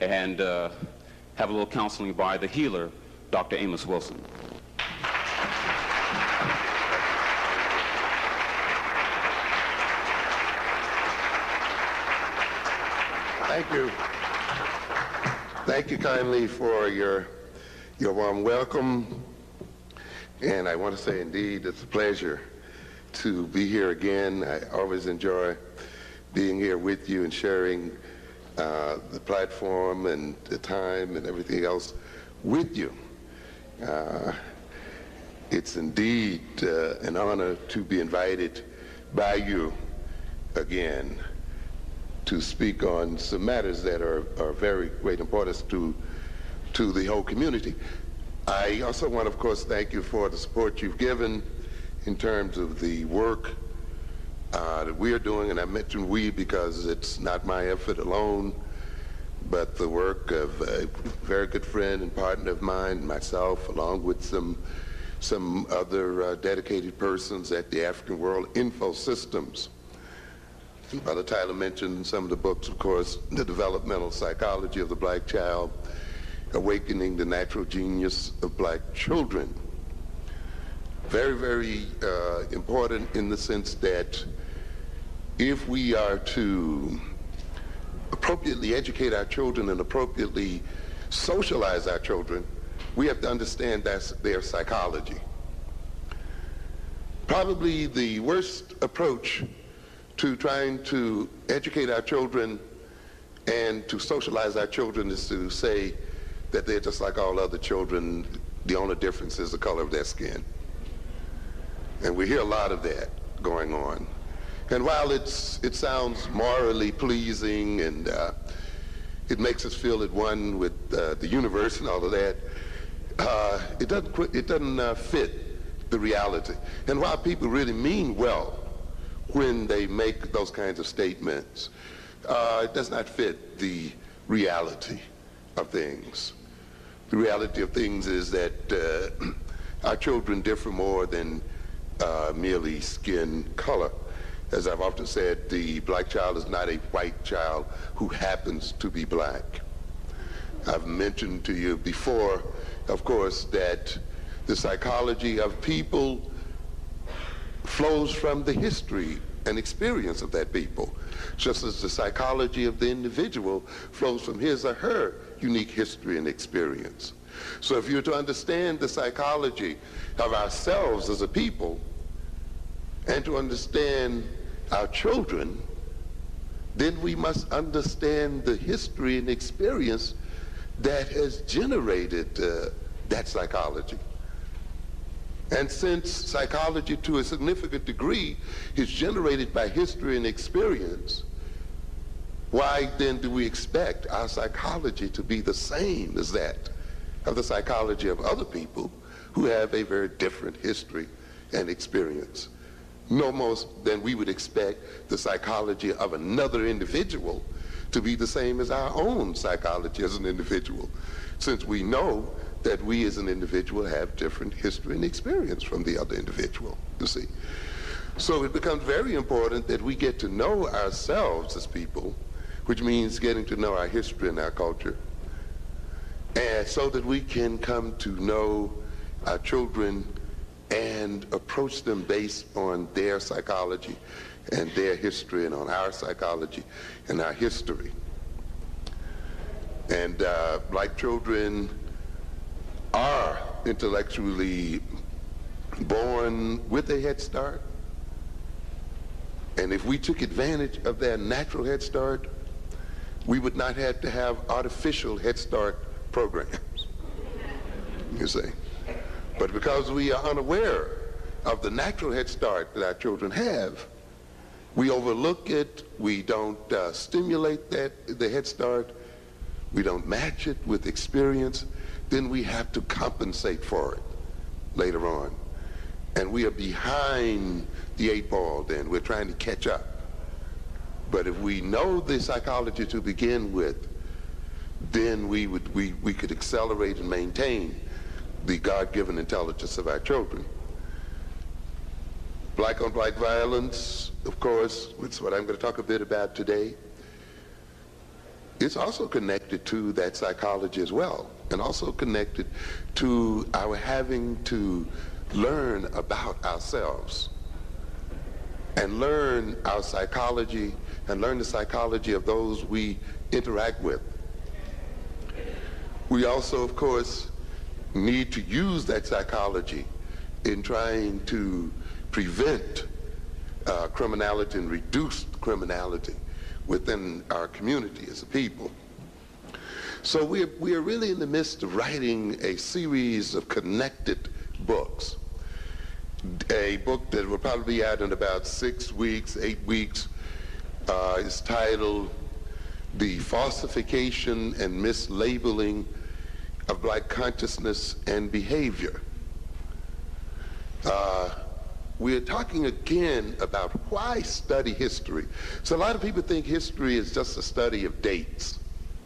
and have a little counseling by the healer, Dr. Amos Wilson. Thank you. Thank you kindly for your warm welcome. And I want to say, indeed, it's a pleasure to be here again. I always enjoy being here with you and sharing the platform and the time and everything else with you. It's indeed an honor to be invited by you again to speak on some matters that are very great importance to the whole community. I also want, of course, thank you for the support you've given in terms of the work that we are doing, and I mention we because it's not my effort alone, but the work of a very good friend and partner of mine, myself, along with some other dedicated persons at the African World Info Systems. Brother Tyler mentioned some of the books, of course, The Developmental Psychology of the Black Child, Awakening the Natural Genius of Black Children. Very, very important in the sense that if we are to appropriately educate our children and appropriately socialize our children, we have to understand their psychology. Probably the worst approach to trying to educate our children and to socialize our children is to say that they're just like all other children. The only difference is the color of their skin. And we hear a lot of that going on. And while it sounds morally pleasing and it makes us feel at one with the universe and all of that, it doesn't fit the reality. And while people really mean well when they make those kinds of statements, it does not fit the reality of things. The reality of things is that our children differ more than merely skin color. As I've often said, the black child is not a white child who happens to be black. I've mentioned to you before, of course, that the psychology of people flows from the history and experience of that people, just as the psychology of the individual flows from his or her unique history and experience. So if you're to understand the psychology of ourselves as a people and to understand our children, then we must understand the history and experience that has generated that psychology. And since psychology to a significant degree is generated by history and experience, why then do we expect our psychology to be the same as that of the psychology of other people who have a very different history and experience? No more than we would expect the psychology of another individual to be the same as our own psychology as an individual, since we know that we as an individual have different history and experience from the other individual, you see. So it becomes very important that we get to know ourselves as people, which means getting to know our history and our culture, and so that we can come to know our children and approach them based on their psychology and their history and on our psychology and our history. And black children are intellectually born with a head start. And if we took advantage of their natural head start, we would not have to have artificial head start programs, you see. But because we are unaware of the natural head start that our children have, we overlook it, we don't stimulate the head start, we don't match it with experience, then we have to compensate for it later on. And we are behind the 8 ball then, we're trying to catch up. But if we know the psychology to begin with, then we could accelerate and maintain the God-given intelligence of our children. Black on black violence, of course, which is what I'm going to talk a bit about today, it's also connected to that psychology as well, and also connected to our having to learn about ourselves and learn our psychology and learn the psychology of those we interact with. We also, of course, need to use that psychology in trying to prevent criminality and reduce criminality within our community as a people. So we are really in the midst of writing a series of connected books. A book that will probably be out in about 6 weeks, 8 weeks, is titled The Falsification and Mislabeling of Black Consciousness and Behavior. We are talking again about why study history. So a lot of people think history is just a study of dates,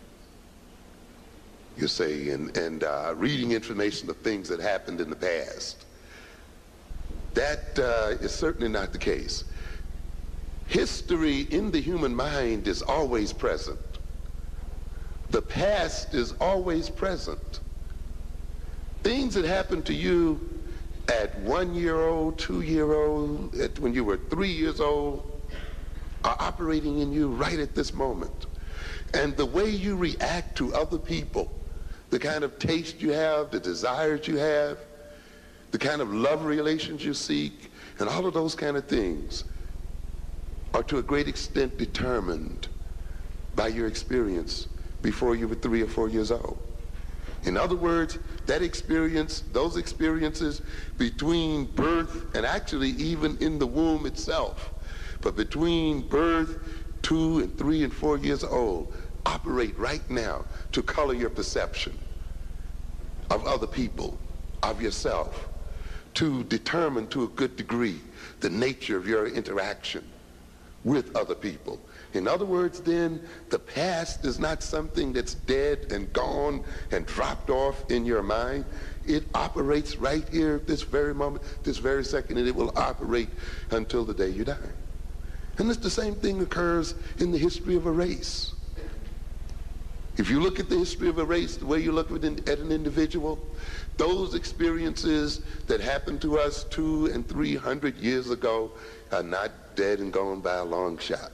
you say, and reading information of things that happened in the past. That is certainly not the case. History in the human mind is always present. The past is always present. Things that happened to you at 1 year old, 2 year old, when you were 3 years old, are operating in you right at this moment. And the way you react to other people, the kind of taste you have, the desires you have, the kind of love relations you seek, and all of those kind of things are to a great extent determined by your experience before you were 3 or 4 years old. In other words, that experience, those experiences between birth and actually even in the womb itself, but between birth, 2 and 3 and 4 years old, operate right now to color your perception of other people, of yourself, to determine to a good degree the nature of your interaction with other people. In other words, then, the past is not something that's dead and gone and dropped off in your mind. It operates right here, this very moment, this very second, and it will operate until the day you die. And it's the same thing occurs in the history of a race. If you look at the history of a race, the way you look at an individual, those experiences that happened to us 200 and 300 years ago are not dead and gone by a long shot.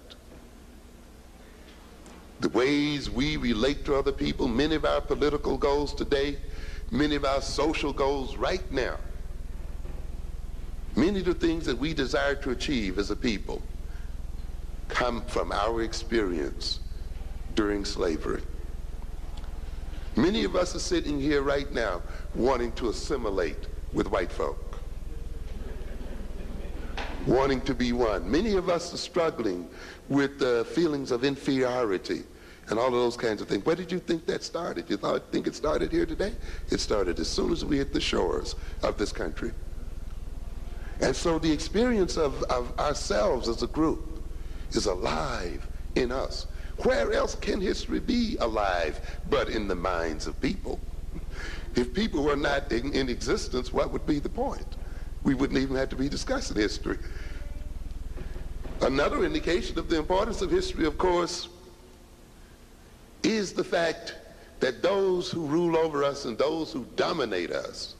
The ways we relate to other people, many of our political goals today, many of our social goals right now, many of the things that we desire to achieve as a people come from our experience during slavery. Many of us are sitting here right now wanting to assimilate with white folk, wanting to be one. Many of us are struggling with feelings of inferiority and all of those kinds of things. Where did you think that started? You think it started here today? It started as soon as we hit the shores of this country. And so the experience of ourselves as a group is alive in us. Where else can history be alive but in the minds of people? If people were not in existence, what would be the point? We wouldn't even have to be discussing history. Another indication of the importance of history, of course, is the fact that those who rule over us and those who dominate us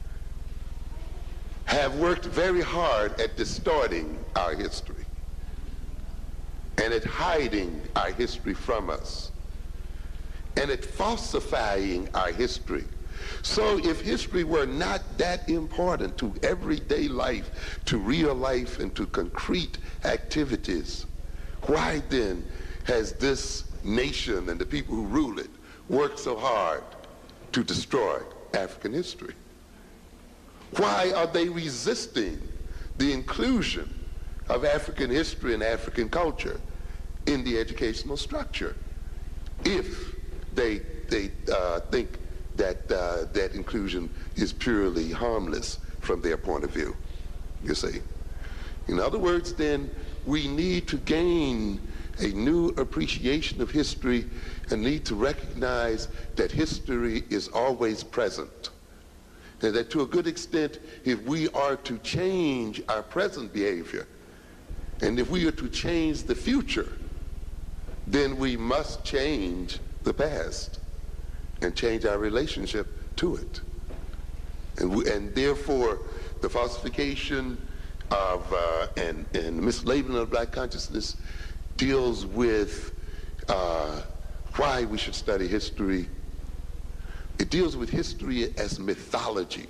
have worked very hard at distorting our history and at hiding our history from us and at falsifying our history. So if history were not that important to everyday life, to real life, and to concrete activities, why then has this nation and the people who rule it worked so hard to destroy African history? Why are they resisting the inclusion of African history and African culture in the educational structure if they think that that inclusion is purely harmless from their point of view, you see? In other words, then, we need to gain a new appreciation of history and need to recognize that history is always present. And that to a good extent, if we are to change our present behavior, and if we are to change the future, then we must change the past and change our relationship to it. And therefore, the falsification of and mislabeling of black consciousness deals with why we should study history. It deals with history as mythology.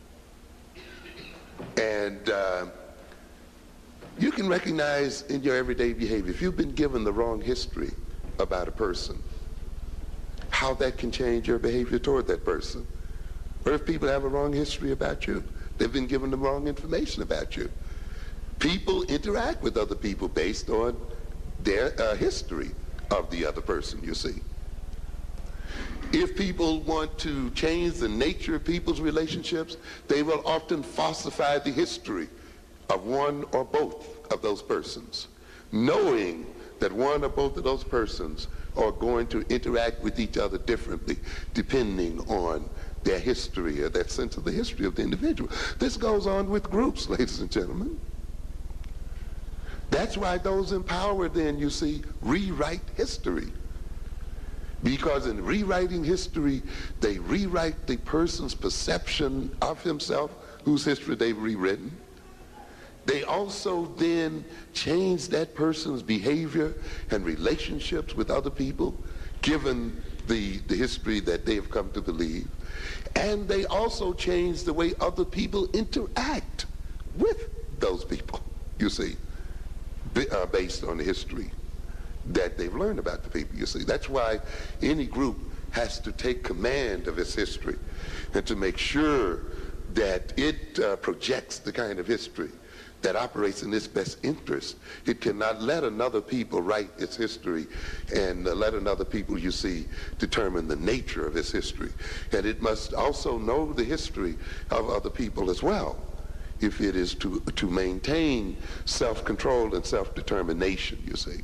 And you can recognize in your everyday behavior, if you've been given the wrong history about a person, how that can change your behavior toward that person. Or if people have a wrong history about you, they've been given the wrong information about you. People interact with other people based on their history of the other person, you see. If people want to change the nature of people's relationships, they will often falsify the history of one or both of those persons, knowing that one or both of those persons are going to interact with each other differently depending on their history or their sense of the history of the individual. This goes on with groups, ladies and gentlemen. That's why those in power then, you see, rewrite history. Because in rewriting history, they rewrite the person's perception of himself, whose history they've rewritten. They also then change that person's behavior and relationships with other people, given the history that they have come to believe. And they also change the way other people interact with those people, you see, based on the history that they've learned about the people, you see. That's why any group has to take command of its history and to make sure that it projects the kind of history that operates in its best interest. It cannot let another people write its history and let another people, you see, determine the nature of its history. And it must also know the history of other people as well, if it is to maintain self-control and self-determination, you see.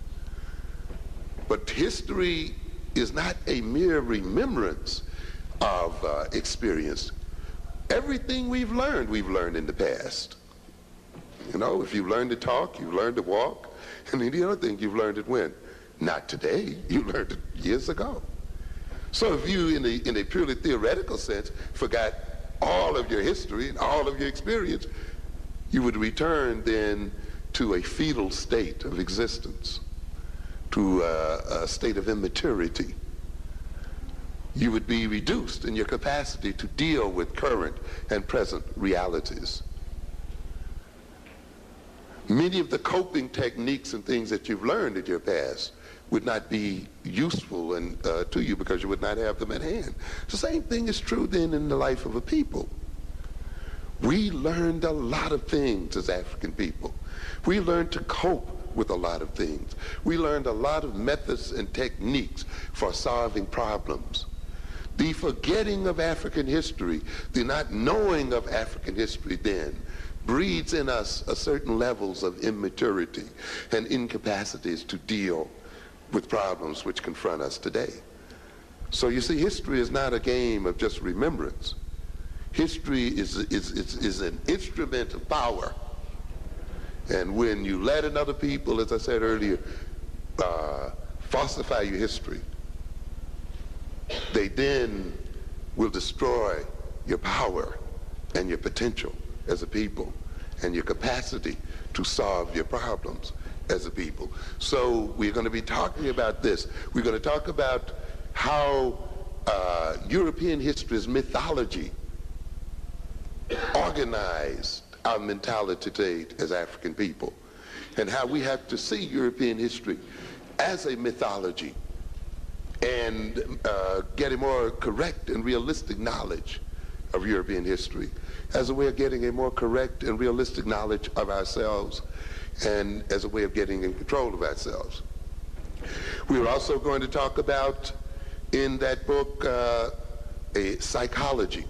But history is not a mere remembrance of experience. Everything we've learned in the past. You know, if you've learned to talk, you've learned to walk, and any other thing, you've learned it when? Not today. You learned it years ago. So if you, in a purely theoretical sense, forgot all of your history and all of your experience, you would return then to a fetal state of existence, to a state of immaturity. You would be reduced in your capacity to deal with current and present realities. Many of the coping techniques and things that you've learned in your past would not be useful to you because you would not have them at hand. The same thing is true then in the life of a people. We learned a lot of things as African people. We learned to cope with a lot of things. We learned a lot of methods and techniques for solving problems. The forgetting of African history, the not knowing of African history then, breeds in us a certain levels of immaturity and incapacities to deal with problems which confront us today. So you see, history is not a game of just remembrance. History is an instrument of power. And when you let another people, as I said earlier, falsify your history, they then will destroy your power and your potential as a people and your capacity to solve your problems as a people. So we're going to be talking about this. We're going to talk about how European history's mythology organized our mentality today as African people, and how we have to see European history as a mythology and get a more correct and realistic knowledge of European history as a way of getting a more correct and realistic knowledge of ourselves and as a way of getting in control of ourselves. We're also going to talk about, in that book, a psychology.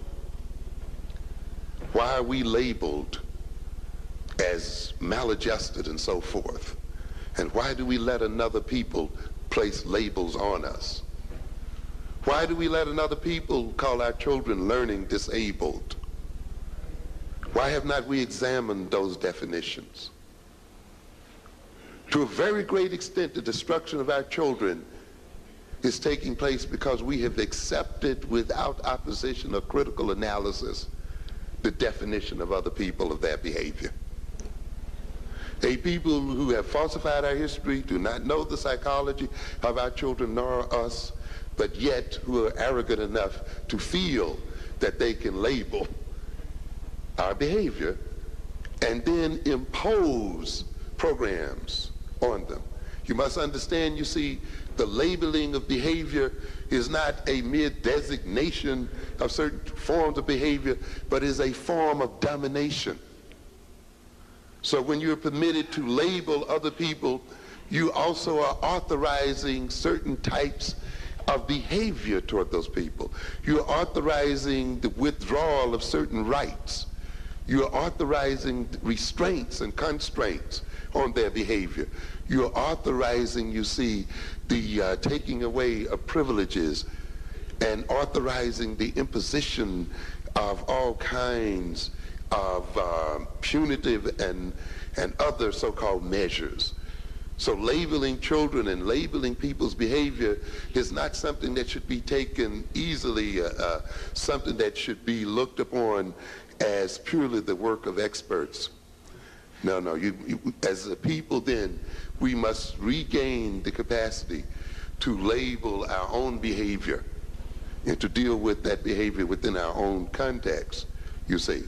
Why are we labeled as maladjusted and so forth? And why do we let another people place labels on us? Why do we let another people call our children learning disabled? Why have not we examined those definitions? To a very great extent, the destruction of our children is taking place because we have accepted without opposition or critical analysis the definition of other people of their behavior. A people who have falsified our history, do not know the psychology of our children nor us, but yet who are arrogant enough to feel that they can label our behavior and then impose programs on them. You must understand, you see, the labeling of behavior is not a mere designation of certain forms of behavior, but is a form of domination. So when you're permitted to label other people, you also are authorizing certain types of behavior toward those people. You're authorizing the withdrawal of certain rights. You're authorizing restraints and constraints on their behavior. You're authorizing, you see, the taking away of privileges and authorizing the imposition of all kinds of punitive and other so-called measures. So labeling children and labeling people's behavior is not something that should be taken easily, something that should be looked upon as purely the work of experts. No, as a people then, we must regain the capacity to label our own behavior and to deal with that behavior within our own context, you see.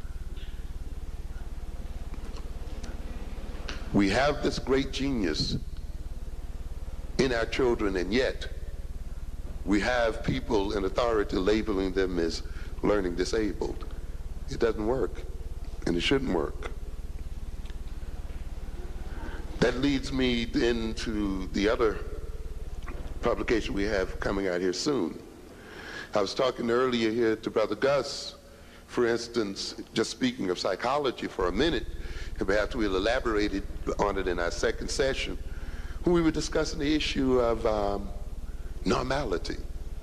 We have this great genius in our children, and yet we have people in authority labeling them as learning disabled. It doesn't work, and it shouldn't work. That leads me then to the other publication we have coming out here soon. I was talking earlier here to Brother Gus, for instance, just speaking of psychology for a minute, and perhaps we'll elaborate on it in our second session, when we were discussing the issue of normality.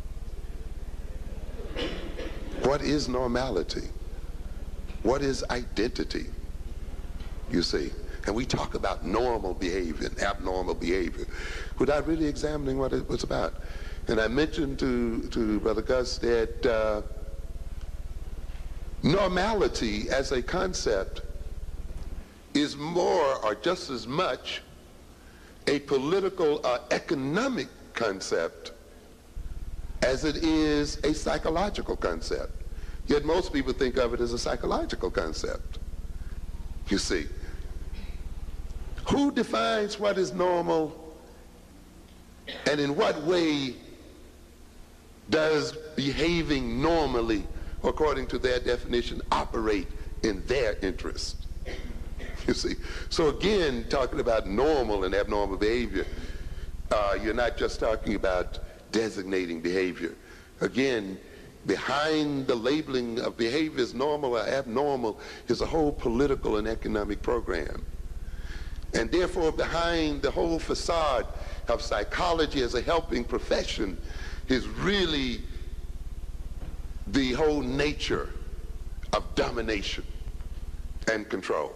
What is normality? What is identity? You see? And we talk about normal behavior and abnormal behavior without really examining what it was about. And I mentioned to Brother Gus that normality as a concept is more or just as much a political or economic concept as it is a psychological concept. Yet most people think of it as a psychological concept. You see, who defines what is normal, and in what way does behaving normally, according to their definition, operate in their interest? You see, so again, talking about normal and abnormal behavior, you're not just talking about designating behavior. Again, behind the labeling of behavior as normal or abnormal is a whole political and economic program. And therefore, behind the whole facade of psychology as a helping profession is really the whole nature of domination and control.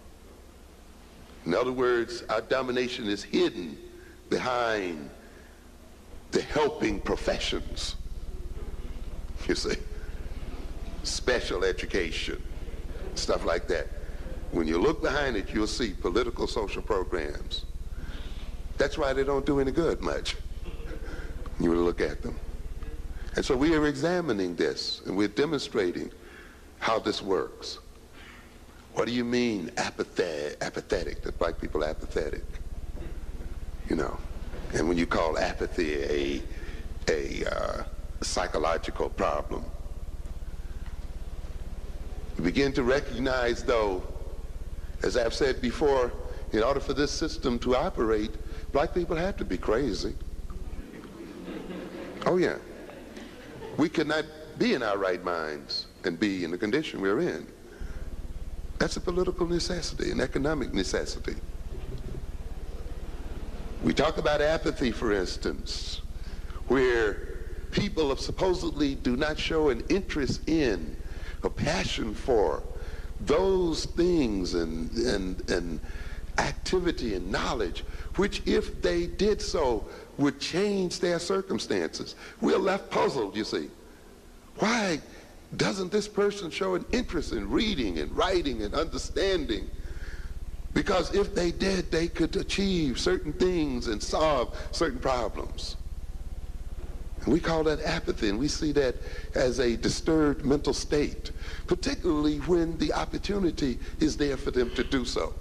In other words, our domination is hidden behind the helping professions. You see, special education, stuff like that. When you look behind it, you'll see political social programs. That's why they don't do any good much. You look at them. And so we are examining this, and we're demonstrating how this works. What do you mean apathetic, that black people are apathetic? You know, and when you call apathy a psychological problem, you begin to recognize, though, as I've said before, in order for this system to operate, black people have to be crazy. Oh yeah. We could not be in our right minds and be in the condition we're in. That's a political necessity, an economic necessity. We talk about apathy, for instance, where people supposedly do not show an interest in, a passion for those things and activity and knowledge, which if they did so would change their circumstances. We're left puzzled, you see. Why doesn't this person show an interest in reading and writing and understanding? Because if they did, they could achieve certain things and solve certain problems. And we call that apathy, and we see that as a disturbed mental state, particularly when the opportunity is there for them to do so.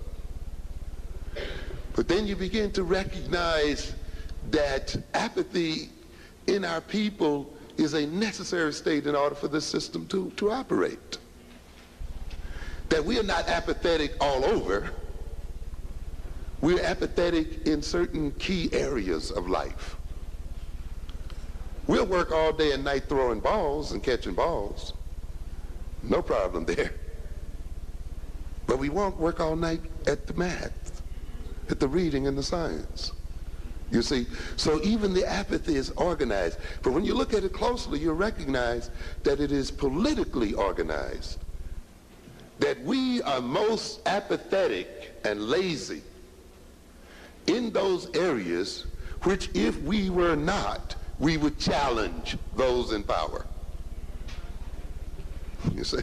But then you begin to recognize that apathy in our people is a necessary state in order for this system to operate. That we are not apathetic all over. We're apathetic in certain key areas of life. We'll work all day and night throwing balls and catching balls. No problem there. But we won't work all night at the math, at the reading and the science. You see, so even the apathy is organized. But when you look at it closely, you'll recognize that it is politically organized. That we are most apathetic and lazy in those areas which, if we were not, we would challenge those in power. You see?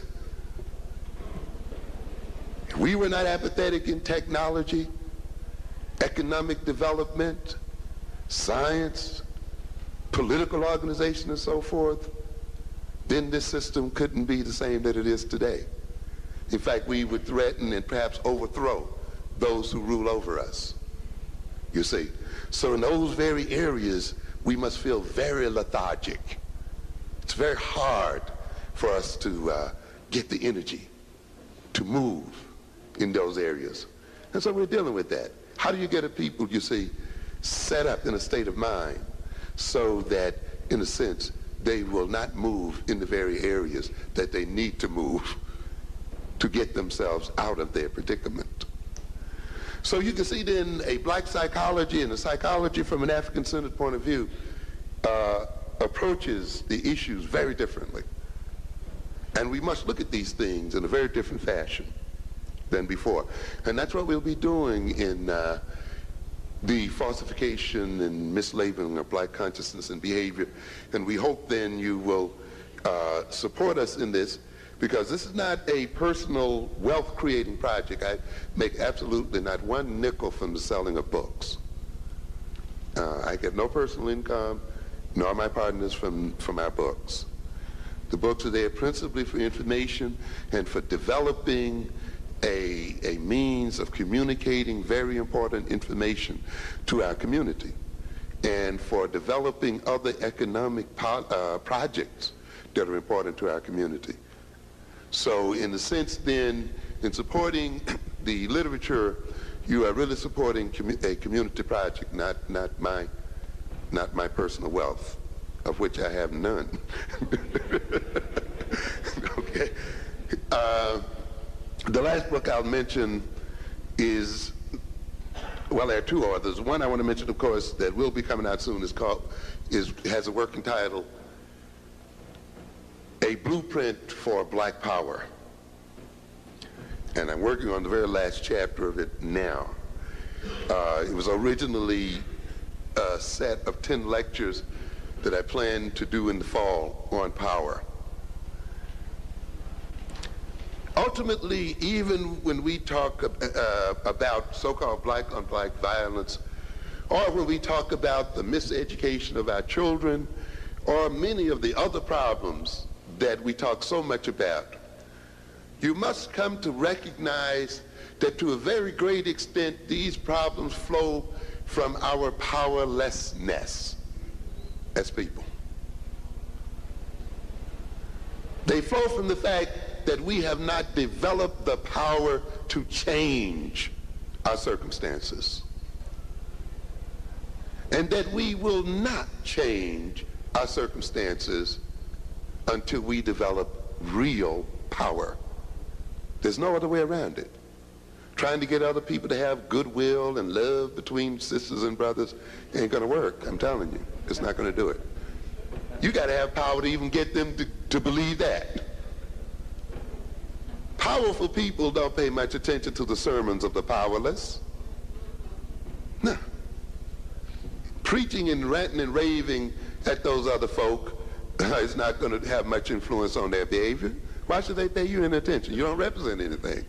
If we were not apathetic in technology, economic development, science, political organization, and so forth, then this system couldn't be the same that it is today. In fact, we would threaten and perhaps overthrow those who rule over us. You see, so in those very areas, we must feel very lethargic. It's very hard for us to get the energy to move in those areas. And so we're dealing with that. How do you get a people, you see, set up in a state of mind so that, in a sense, they will not move in the very areas that they need to move to get themselves out of their predicament? So you can see then a black psychology and a psychology from an African-centered point of view approaches the issues very differently. And we must look at these things in a very different fashion than before. And that's what we'll be doing in the falsification and mislabeling of black consciousness and behavior. And we hope then you will support us in this, because this is not a personal wealth-creating project. I make absolutely not one nickel from the selling of books. I get no personal income, nor my partners from our books. The books are there principally for information and for developing a means of communicating very important information to our community, and for developing other economic projects that are important to our community. So in the sense then, in supporting the literature, you are really supporting a community project, not my personal wealth, of which I have none. Okay. The last book I'll mention is, well, there are two authors. One I want to mention, of course, that will be coming out soon, has a working title, A Blueprint for Black Power. And I'm working on the very last chapter of it now. It was originally a set of 10 lectures that I planned to do in the fall on power. Ultimately, even when we talk about so-called black-on-black violence, or when we talk about the miseducation of our children, or many of the other problems that we talk so much about, you must come to recognize that to a very great extent, these problems flow from our powerlessness as people. They flow from the fact that we have not developed the power to change our circumstances, and that we will not change our circumstances until we develop real power. There's no other way around it. Trying to get other people to have goodwill and love between sisters and brothers ain't gonna work. I'm telling you, it's not gonna do it. You gotta have power to even get them to believe that. Powerful people don't pay much attention to the sermons of the powerless. preaching and ranting and raving at those other folk is not going to have much influence on their behavior. Why should they pay you any attention? You don't represent anything.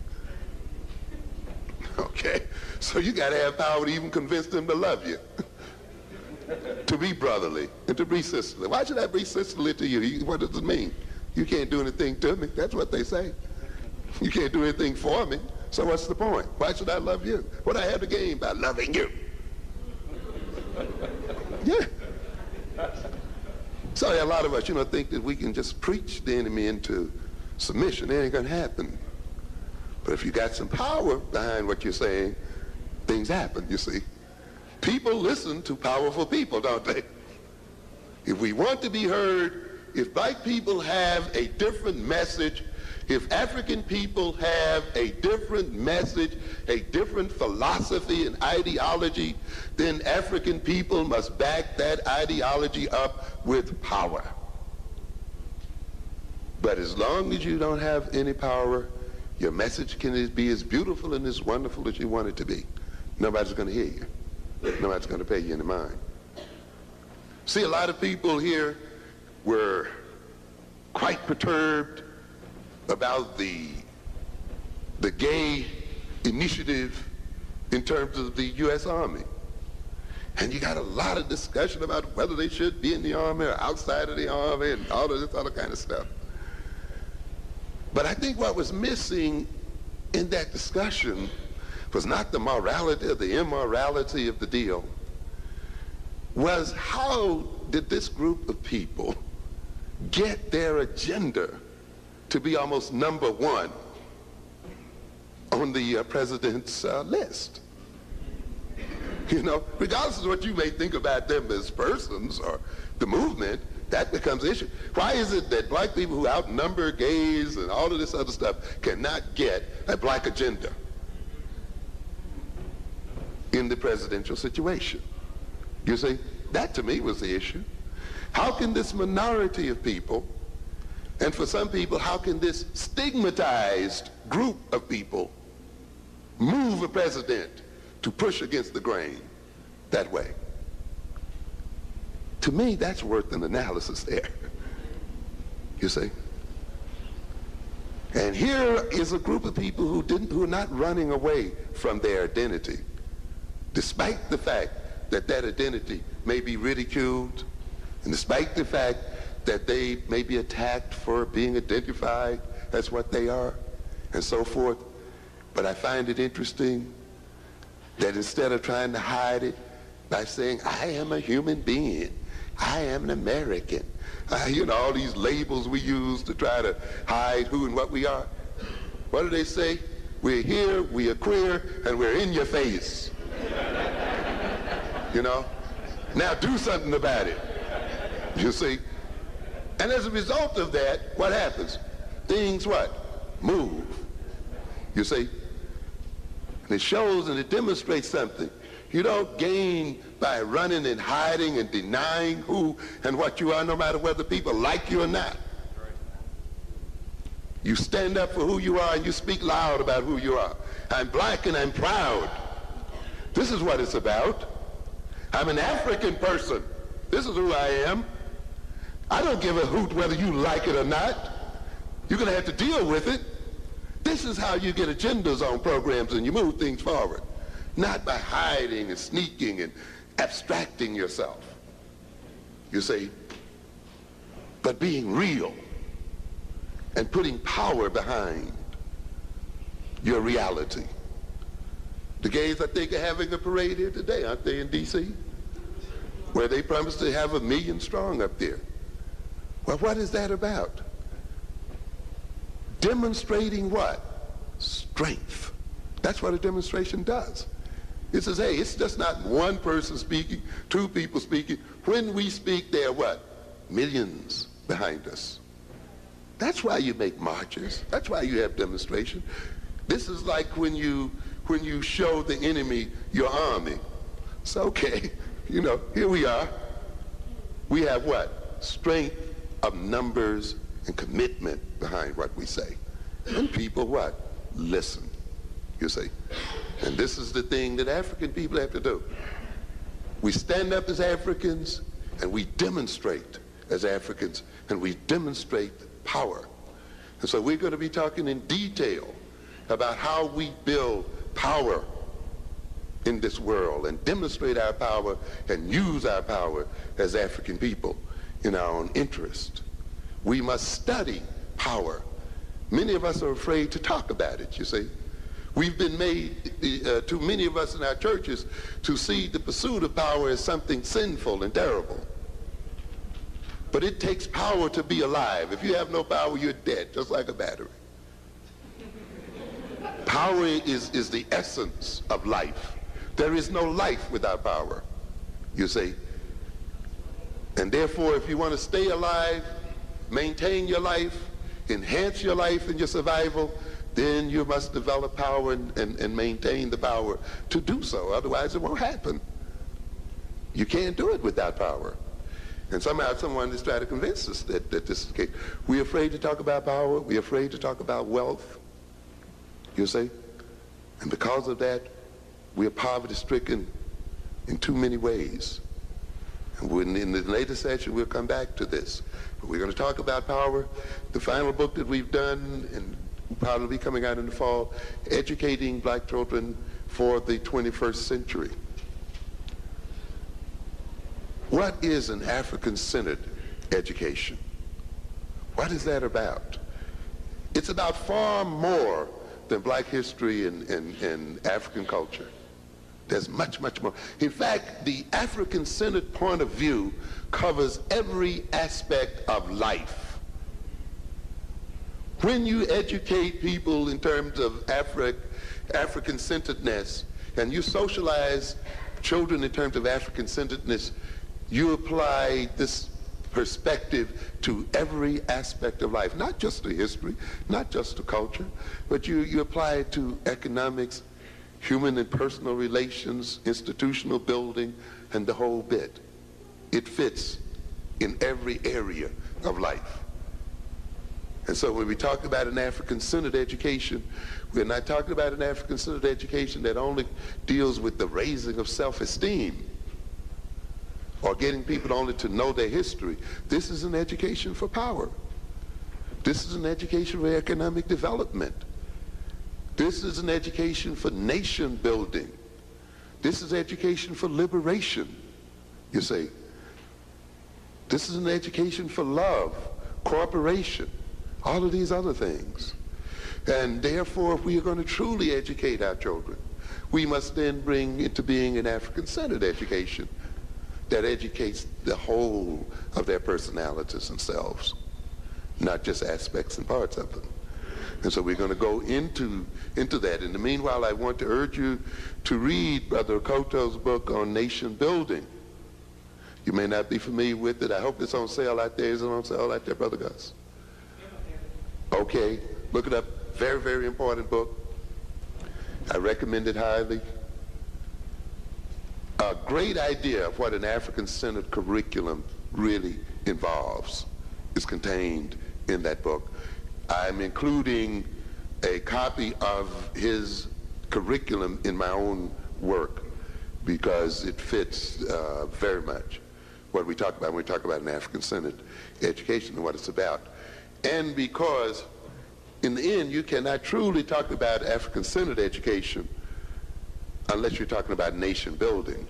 Okay? So you got to have power to even convince them to love you. To be brotherly and to be sisterly. Why should I be sisterly to you? What does it mean? You can't do anything to me. That's what they say. You can't do anything for me. So what's the point? Why should I love you? What I have to gain by loving you? Yeah. So a lot of us, think that we can just preach the enemy into submission. It ain't going to happen. But if you got some power behind what you're saying, things happen, you see. People listen to powerful people, don't they? If we want to be heard, if black people have a different message, if African people have a different message, a different philosophy and ideology, then African people must back that ideology up with power. But as long as you don't have any power, your message can be as beautiful and as wonderful as you want it to be. Nobody's going to hear you. Nobody's going to pay you any mind. See, a lot of people here were quite perturbed about the gay initiative in terms of the U.S. Army. And you got a lot of discussion about whether they should be in the Army or outside of the Army and all of this other kind of stuff. But I think what was missing in that discussion was not the morality or the immorality of the deal, was how did this group of people get their agenda to be almost number one on the president's list? Regardless of what you may think about them as persons or the movement, that becomes the issue. Why is it that black people who outnumber gays and all of this other stuff cannot get a black agenda in the presidential situation? You see, that to me was the issue. How can this minority of people, and for some people, how can this stigmatized group of people move a president to push against the grain that way? To me, that's worth an analysis there. You see? And here is a group of people who are not running away from their identity, despite the fact that that identity may be ridiculed, and despite the fact that they may be attacked for being identified as what they are, and so forth. But I find it interesting that instead of trying to hide it by saying, I am a human being, I am an American, all these labels we use to try to hide who and what we are. What do they say? We're here, we are queer, and we're in your face. Now do something about it. You see? And as a result of that, what happens? Things what? Move. You see? And it shows and it demonstrates something. You don't gain by running and hiding and denying who and what you are, no matter whether people like you or not. You stand up for who you are and you speak loud about who you are. I'm black and I'm proud. This is what it's about. I'm an African person. This is who I am. I don't give a hoot whether you like it or not. You're going to have to deal with it. This is how you get agendas on programs and you move things forward. Not by hiding and sneaking and abstracting yourself, you see, but being real and putting power behind your reality. The gays, I think, are having a parade here today, aren't they, in D.C., where they promised to have 1 million strong up there. Well, what is that about? Demonstrating what? Strength. That's what a demonstration does. It says, hey, it's just not one person speaking, 2 people speaking. When we speak, there are what? Millions behind us. That's why you make marches. That's why you have demonstrations. This is like when you show the enemy your army. It's okay. Here we are. We have what? Strength of numbers and commitment behind what we say. And people what? Listen, you see. And this is the thing that African people have to do. We stand up as Africans and we demonstrate as Africans, and we demonstrate power. And so we're going to be talking in detail about how we build power in this world and demonstrate our power and use our power as African people in our own interest. We must study power. Many of us are afraid to talk about it, you see. We've been made, too many of us in our churches, to see the pursuit of power as something sinful and terrible. But it takes power to be alive. If you have no power, you're dead, just like a battery. Power is the essence of life. There is no life without power, you see. And therefore, if you want to stay alive, maintain your life, enhance your life and your survival, then you must develop power and maintain the power to do so. Otherwise, it won't happen. You can't do it without power. And somehow someone is trying to convince us that this is the case. We're afraid to talk about power. We're afraid to talk about wealth, you see. And because of that, we're poverty-stricken in too many ways. And in the later session, we'll come back to this. But we're going to talk about power. The final book that we've done, and will probably be coming out in the fall, Educating Black Children for the 21st Century. What is an African-centered education? What is that about? It's about far more than black history and African culture. There's much, much more. In fact, the African-centered point of view covers every aspect of life. When you educate people in terms of African-centeredness, and you socialize children in terms of African-centeredness, you apply this perspective to every aspect of life, not just to history, not just to culture, but you apply it to economics, human and personal relations, institutional building, and the whole bit. It fits in every area of life. And so when we talk about an African-centered education, we're not talking about an African-centered education that only deals with the raising of self-esteem or getting people only to know their history. This is an education for power. This is an education for economic development. This is an education for nation building. This is education for liberation, you see. This is an education for love, cooperation, all of these other things. And therefore, if we are going to truly educate our children, we must then bring into being an African-centered education that educates the whole of their personalities themselves, not just aspects and parts of them. And so we're going to go into that. In the meanwhile, I want to urge you to read Brother Okoto's book on nation building. You may not be familiar with it. I hope it's on sale out there. Is it on sale out there, Brother Gus? Okay, look it up. Very, very important book. I recommend it highly. A great idea of what an African-centered curriculum really involves is contained in that book. I'm including a copy of his curriculum in my own work because it fits very much what we talk about when we talk about an African-centered education and what it's about. And because in the end, you cannot truly talk about African-centered education unless you're talking about nation building,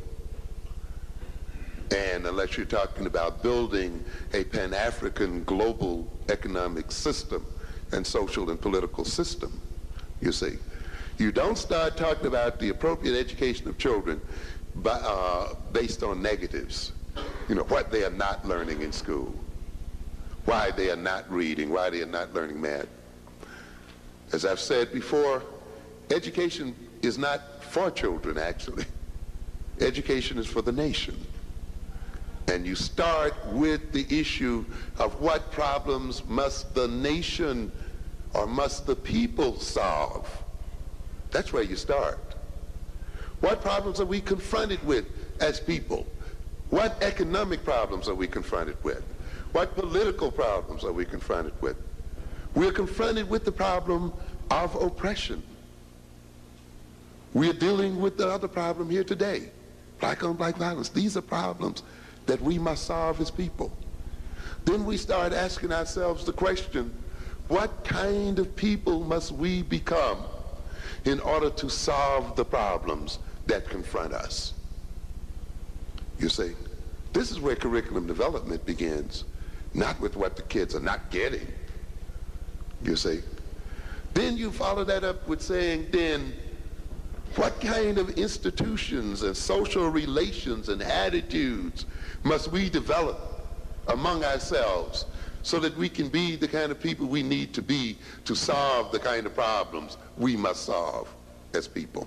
and unless you're talking about building a Pan-African global economic system and social and political system, you see. You don't start talking about the appropriate education of children based on negatives, you know, what they are not learning in school, why they are not reading, why they are not learning math. As I've said before, education is not for children, actually. Education is for the nation. And you start with the issue of what problems must the nation or must the people solve. That's where you start. What problems are we confronted with as people? What economic problems are we confronted with? What political problems are we confronted with? We're confronted with the problem of oppression. We're dealing with the other problem here today, black on black violence. These are problems that we must solve as people. Then we start asking ourselves the question, what kind of people must we become in order to solve the problems that confront us? You see, this is where curriculum development begins, not with what the kids are not getting, you see. Then you follow that up with saying, then, what kind of institutions and social relations and attitudes must we develop among ourselves so that we can be the kind of people we need to be to solve the kind of problems we must solve as people?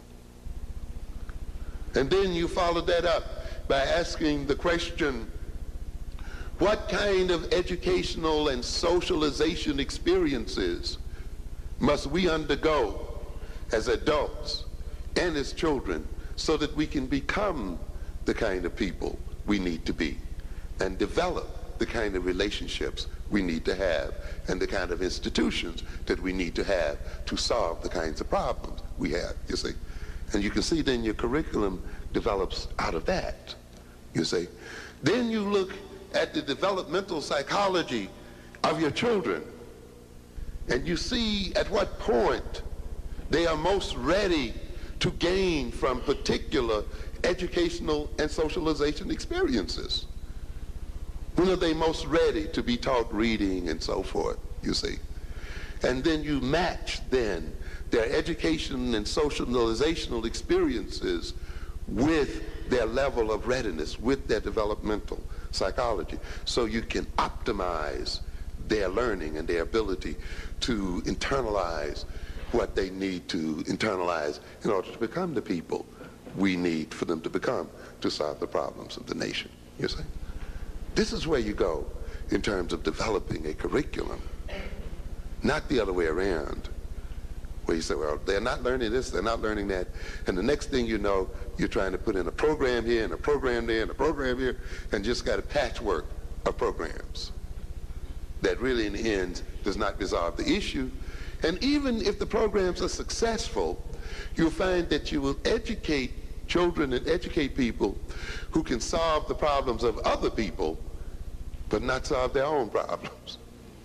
And then you follow that up by asking the question, what kind of educational and socialization experiences must we undergo as adults and as children so that we can become the kind of people we need to be and develop the kind of relationships we need to have and the kind of institutions that we need to have to solve the kinds of problems we have, you see. And you can see then your curriculum develops out of that, you see. Then you look at the developmental psychology of your children and you see at what point they are most ready to gain from particular educational and socialization experiences. When are they most ready to be taught reading and so forth, you see? And then you match then their education and socializational experiences with their level of readiness, with their developmental psychology, so you can optimize their learning and their ability to internalize what they need to internalize in order to become the people we need for them to become to solve the problems of the nation, you see. This is where you go in terms of developing a curriculum, not the other way around, where you say, well, they're not learning this, they're not learning that, and the next thing you know, you're trying to put in a program here and a program there and a program here, and just got a patchwork of programs that really in the end does not resolve the issue. And even if the programs are successful, you'll find that you will educate children and educate people who can solve the problems of other people, but not solve their own problems.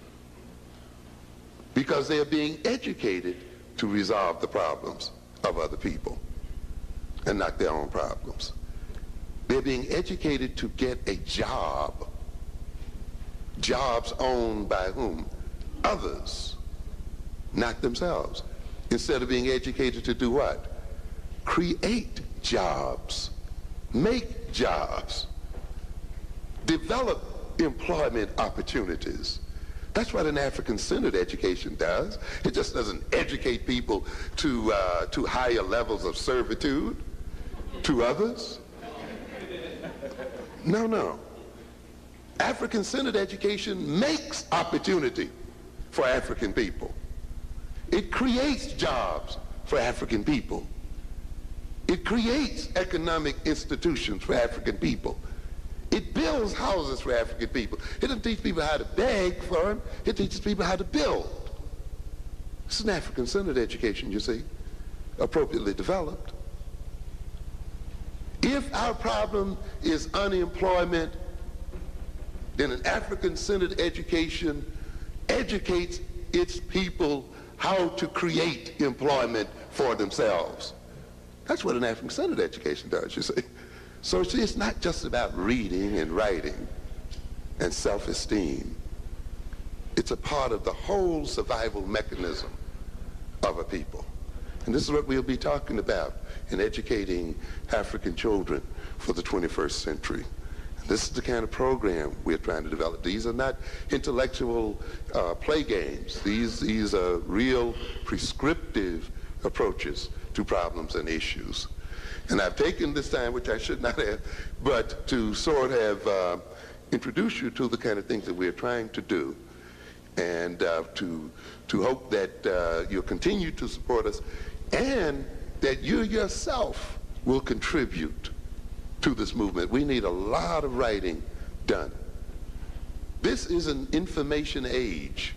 Because they're being educated to resolve the problems of other people and not their own problems. They're being educated to get a job. Jobs owned by whom? Others, not themselves. Instead of being educated to do what? Create jobs, make jobs, develop employment opportunities. That's what an African-centered education does. It just doesn't educate people to higher levels of servitude to others. No, no. African-centered education makes opportunity for African people. It creates jobs for African people. It creates economic institutions for African people. It builds houses for African people. It doesn't teach people how to beg for them. It teaches people how to build. It's an African-centered education, you see, appropriately developed. If our problem is unemployment, then an African-centered education educates its people how to create employment for themselves. That's what an African-centered education does, you see. So see, it's not just about reading and writing and self-esteem. It's a part of the whole survival mechanism of a people. And this is what we'll be talking about in educating African children for the 21st century. This is the kind of program we're trying to develop. These are not intellectual play games. These are real prescriptive approaches to problems and issues. And I've taken this time, which I should not have, but to sort of introduce you to the kind of things that we're trying to do, and to hope that you'll continue to support us, and that you yourself will contribute to this movement. We need a lot of writing done. This is an information age,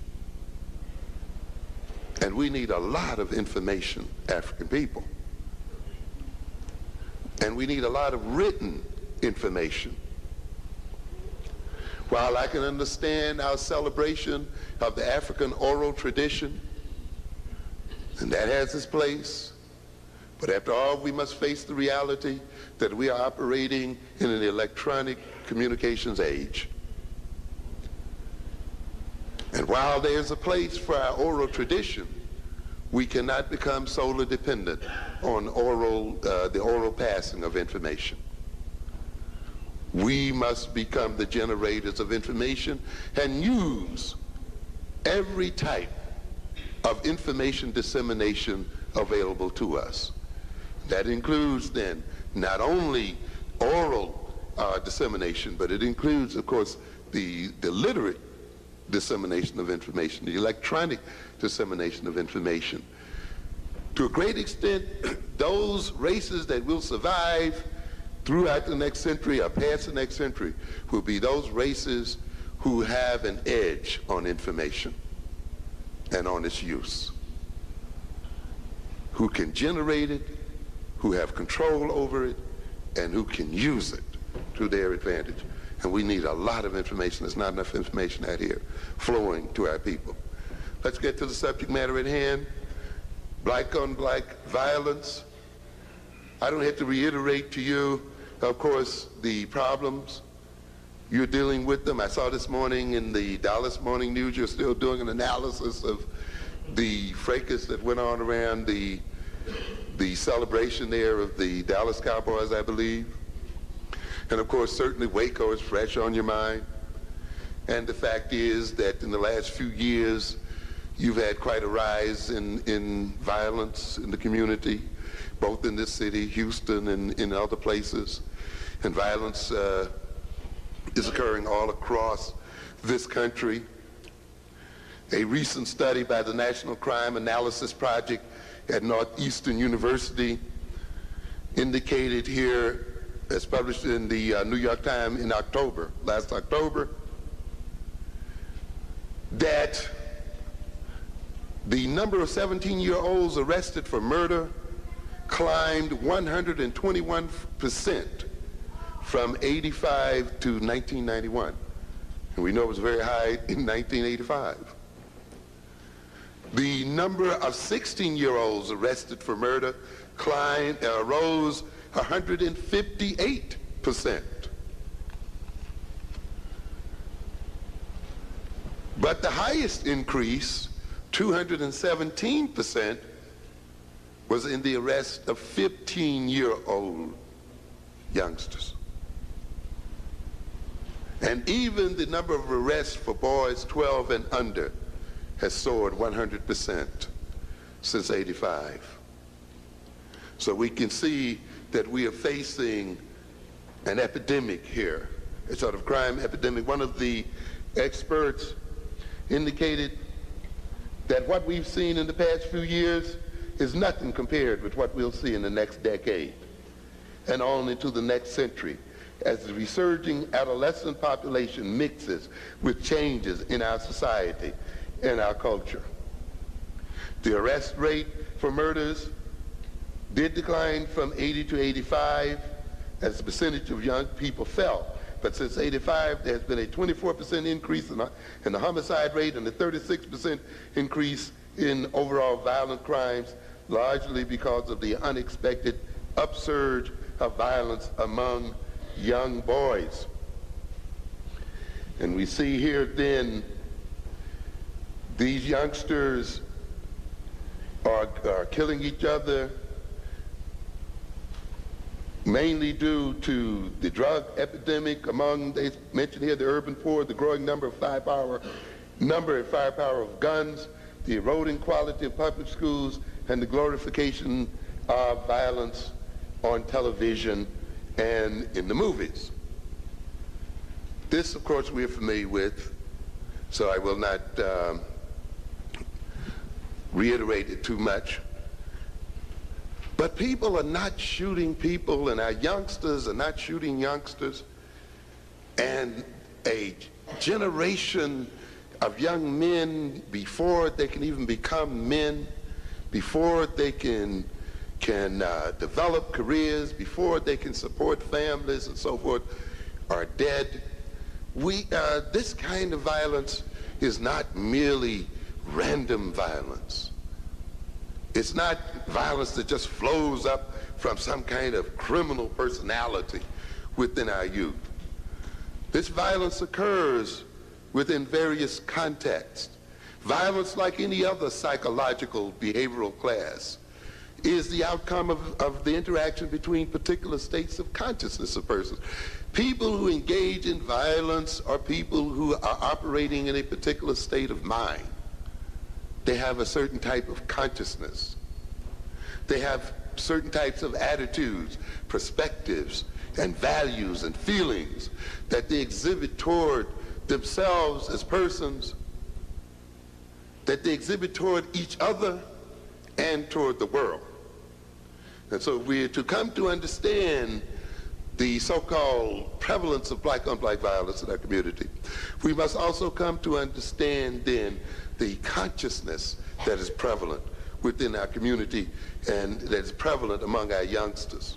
and we need a lot of information, African people. And we need a lot of written information. While I can understand our celebration of the African oral tradition, and that has its place, but after all, we must face the reality that we are operating in an electronic communications age. And while there's a place for our oral tradition, we cannot become solely dependent on the oral passing of information. We must become the generators of information and use every type of information dissemination available to us. That includes then not only oral dissemination, but it includes, of course, the literate dissemination of information, the electronic dissemination of information. To a great extent, those races that will survive throughout the next century or past the next century will be those races who have an edge on information and on its use, who can generate it, who have control over it, and who can use it to their advantage. And we need a lot of information. There's not enough information out here flowing to our people. Let's get to the subject matter at hand. Black on black violence. I don't have to reiterate to you, of course, the problems. You're dealing with them. I saw this morning in the Dallas Morning News, you're still doing an analysis of the fracas that went on around the celebration there of the Dallas Cowboys, I believe. And of course, certainly Waco is fresh on your mind. And the fact is that in the last few years, you've had quite a rise in violence in the community, both in this city, Houston, and in other places. And violence is occurring all across this country. A recent study by the National Crime Analysis Project at Northeastern University indicated here, as published in the New York Times in October, last October, that the number of 17-year-olds arrested for murder climbed 121% from 85 to 1991. And we know it was very high in 1985. The number of 16-year-olds arrested for murder rose 158%. But the highest increase, 217%, was in the arrest of 15-year-old youngsters. And even the number of arrests for boys 12 and under has soared 100% since '85. So we can see that we are facing an epidemic here, a sort of crime epidemic. One of the experts indicated that what we've seen in the past few years is nothing compared with what we'll see in the next decade and on into the next century, as the resurging adolescent population mixes with changes in our society and our culture. The arrest rate for murders did decline from 80 to 85 as the percentage of young people fell. But since '85, there's been a 24% increase in the homicide rate and a 36% increase in overall violent crimes, largely because of the unexpected upsurge of violence among young boys. And we see here then these youngsters are killing each other mainly due to the drug epidemic among, they mentioned here, the urban poor, the growing number and firepower of guns, the eroding quality of public schools, and the glorification of violence on television and in the movies. This, of course, we're familiar with, so I will not reiterate it too much. But people are not shooting people, and our youngsters are not shooting youngsters. And a generation of young men, before they can even become men, before they can can develop careers before they can support families and so forth are dead. This kind of violence is not merely random violence. It's not violence that just flows up from some kind of criminal personality within our youth. This violence occurs within various contexts. Violence, like any other psychological behavioral class, is the outcome of the interaction between particular states of consciousness of persons. People who engage in violence are people who are operating in a particular state of mind. They have a certain type of consciousness. They have certain types of attitudes, perspectives, and values and feelings that they exhibit toward themselves as persons, that they exhibit toward each other and toward the world. And so we're to come to understand the so-called prevalence of black-on-black violence in our community. We must also come to understand then the consciousness that is prevalent within our community and that is prevalent among our youngsters.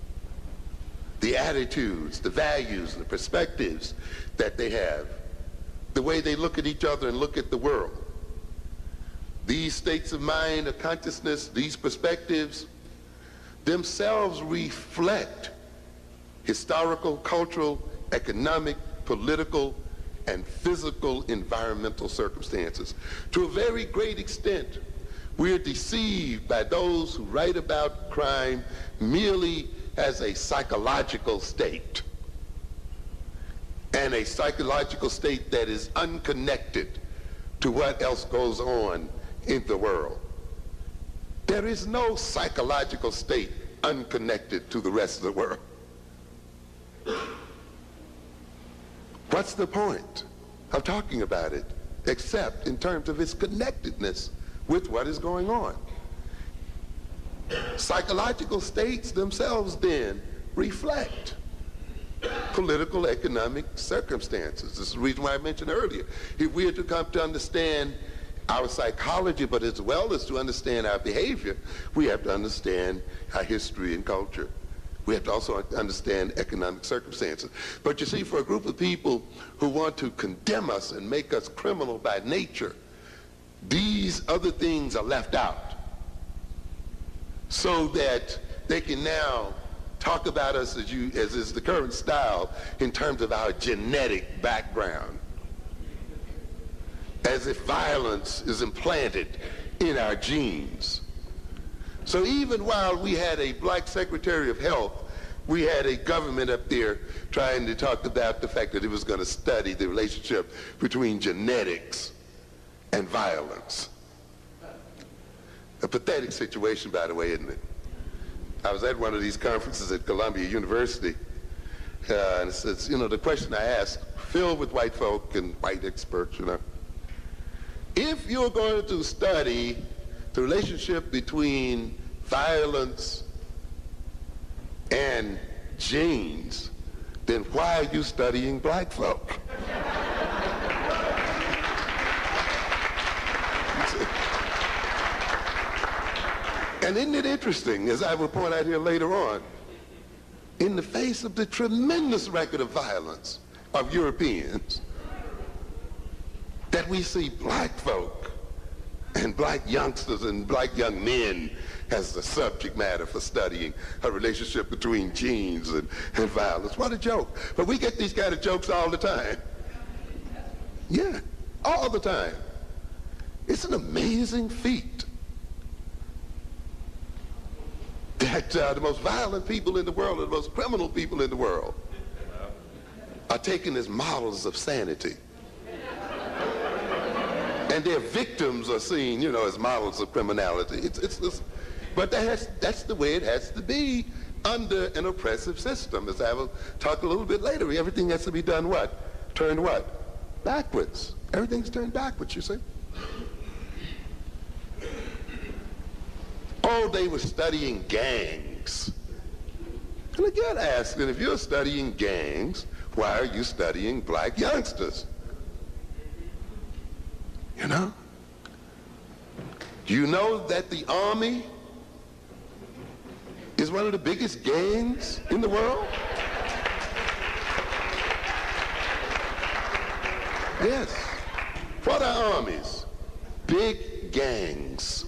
The attitudes, the values, and the perspectives that they have, the way they look at each other and look at the world. These states of mind, of consciousness, these perspectives themselves reflect historical, cultural, economic, political, and physical environmental circumstances. To a very great extent, we are deceived by those who write about crime merely as a psychological state, and a psychological state that is unconnected to what else goes on in the world. There is no psychological state unconnected to the rest of the world. What's the point of talking about it except in terms of its connectedness with what is going on? Psychological states themselves then reflect political, economic circumstances. This is the reason why I mentioned earlier. If we are to come to understand our psychology, but as well as to understand our behavior, we have to understand our history and culture. We have to also understand economic circumstances. But you see, for a group of people who want to condemn us and make us criminal by nature, these other things are left out so that they can now talk about us as is the current style in terms of our genetic background, as if violence is implanted in our genes. So even while we had a black Secretary of Health, we had a government up there trying to talk about the fact that it was going to study the relationship between genetics and violence. A pathetic situation, by the way, isn't it? I was at one of these conferences at Columbia University, and it says, the question I asked, filled with white folk and white experts, if you're going to study the relationship between violence and genes, then why are you studying black folk? And isn't it interesting, as I will point out here later on, in the face of the tremendous record of violence of Europeans, that we see black folk and black youngsters and black young men as the subject matter for studying a relationship between genes and violence. What a joke. But we get these kind of jokes all the time. Yeah, all the time. It's an amazing feat that the most violent people in the world and the most criminal people in the world are taken as models of sanity. And their victims are seen, as models of criminality. But that's the way it has to be under an oppressive system. As I will talk a little bit later, everything has to be done what? Turned what? Backwards. Everything's turned backwards, you see. Oh, they were studying gangs. And again, asking, if you're studying gangs, why are you studying black youngsters? Do you know that the Army is one of the biggest gangs in the world? Yes. What are armies? Big gangs.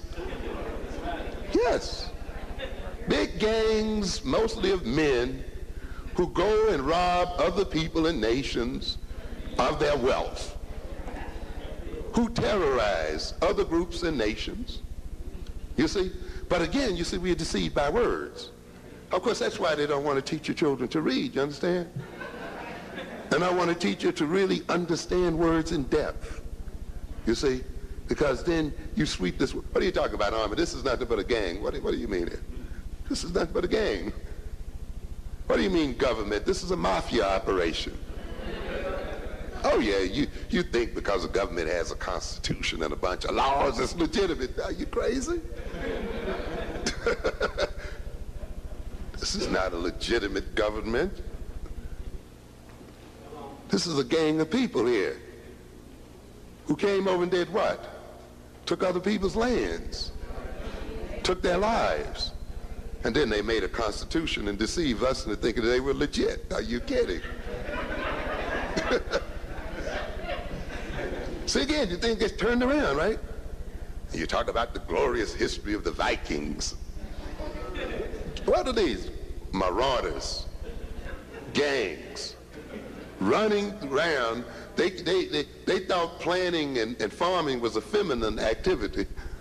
Yes. Big gangs, mostly of men, who go and rob other people and nations of their wealth, who terrorize other groups and nations. You see? But again, you see, we are deceived by words. Of course, that's why they don't want to teach your children to read, you understand? And I want to teach you to really understand words in depth, you see? Because then you sweep this. What are you talking about, Army? This is nothing but a gang. What do you mean here? This is nothing but a gang. What do you mean government? This is a mafia operation. Oh yeah, you think because the government has a constitution and a bunch of laws, it's legitimate. Are you crazy? This is not a legitimate government. This is a gang of people here who came over and did what? Took other people's lands, took their lives, and then they made a constitution and deceived us into thinking they were legit. Are you kidding? See, again, you think it's turned around, right? And you talk about the glorious history of the Vikings. What are these? Marauders, gangs, running around. They thought planting and farming was a feminine activity.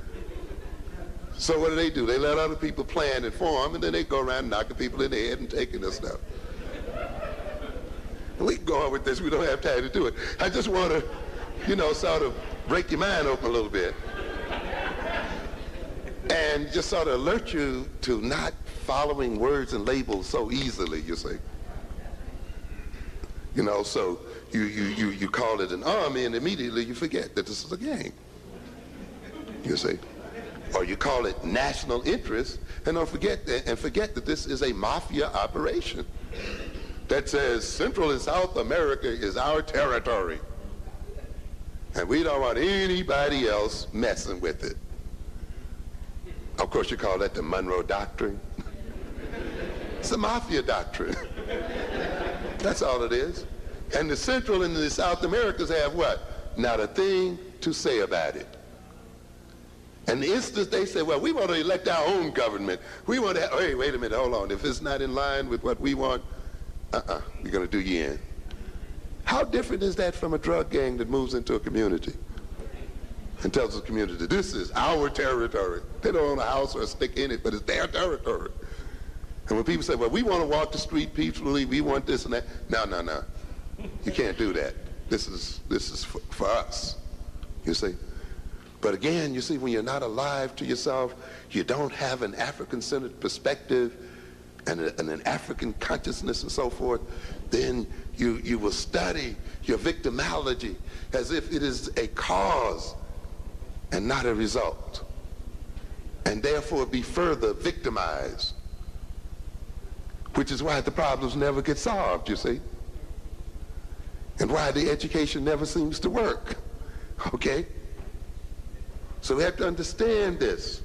So what do? They let other people plant and farm, and then they go around knocking people in the head and taking their stuff. We can go on with this. We don't have time to do it. I just want to, sort of break your mind open a little bit and just sort of alert you to not following words and labels so easily, you see. So you call it an army and immediately you forget that this is a gang, you see. Or you call it national interest and forget that this is a mafia operation that says Central and South America is our territory. And we don't want anybody else messing with it. Of course, you call that the Monroe Doctrine. It's a mafia doctrine. That's all it is. And the Central and the South Americas have what? Not a thing to say about it. And the instant they say, well, we want to elect our own government. We want to hey, wait a minute, hold on. If it's not in line with what we want, we're going to do you in. How different is that from a drug gang that moves into a community and tells the community, this is our territory. They don't own a house or a stick in it, but it's their territory. And when people say, well, we want to walk the street peacefully, we want this and that. No. You can't do that. This is for us, you see. But again, you see, when you're not alive to yourself, you don't have an African-centered perspective and an African consciousness and so forth, then you will study your victimology as if it is a cause and not a result, and therefore be further victimized, which is why the problems never get solved, you see, and why the education never seems to work, okay? So we have to understand this.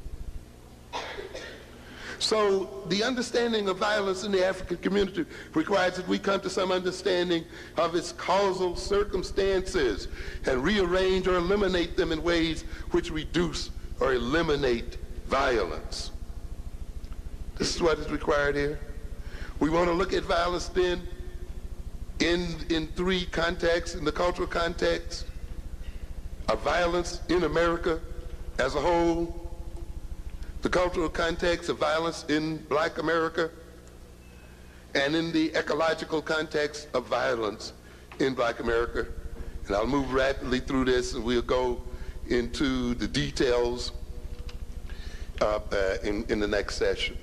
So the understanding of violence in the African community requires that we come to some understanding of its causal circumstances and rearrange or eliminate them in ways which reduce or eliminate violence. This is what is required here. We want to look at violence then in three contexts: in the cultural context of violence in America as a whole, the cultural context of violence in Black America, and in the ecological context of violence in Black America. And I'll move rapidly through this and we'll go into the details in the next session.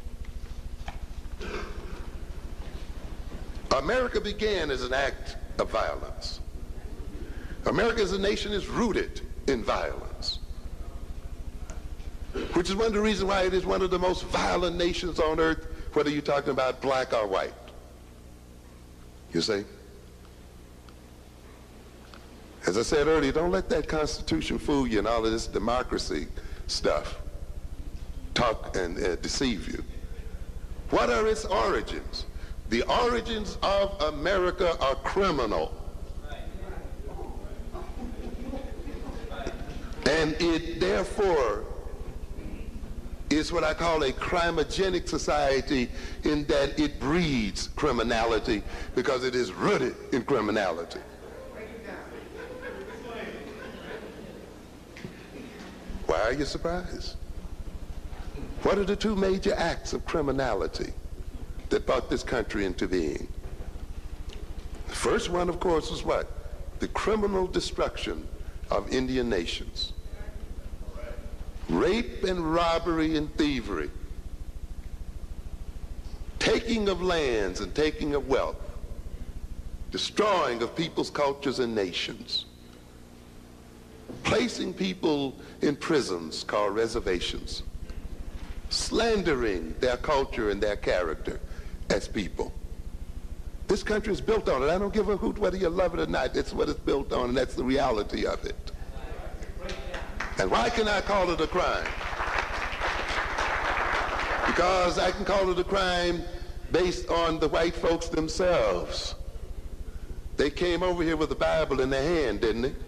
America began as an act of violence. America as a nation is rooted in violence, which is one of the reasons why it is one of the most violent nations on earth, whether you're talking about black or white. You see? As I said earlier, don't let that Constitution fool you and all of this democracy stuff talk and deceive you. What are its origins? The origins of America are criminal. And it therefore is what I call a crimogenic society, in that it breeds criminality because it is rooted in criminality. Why are you surprised? What are the two major acts of criminality that brought this country into being? The first one, of course, was what? The criminal destruction of Indian nations. Rape and robbery and thievery. Taking of lands and taking of wealth. Destroying of people's cultures and nations. Placing people in prisons called reservations. Slandering their culture and their character as people. This country is built on it. I don't give a hoot whether you love it or not. It's what it's built on, and that's the reality of it. And why can I call it a crime? Because I can call it a crime based on the white folks themselves. They came over here with the Bible in their hand, didn't they?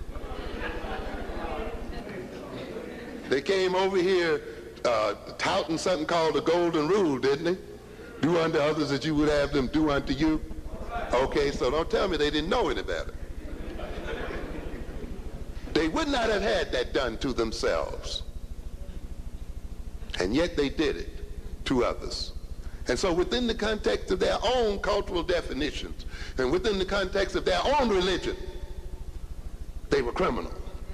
They came over here touting something called the Golden Rule, didn't they? Do unto others as you would have them do unto you. Okay, so don't tell me they didn't know any better. They would not have had that done to themselves. And yet they did it to others. And so within the context of their own cultural definitions and within the context of their own religion, they were criminal.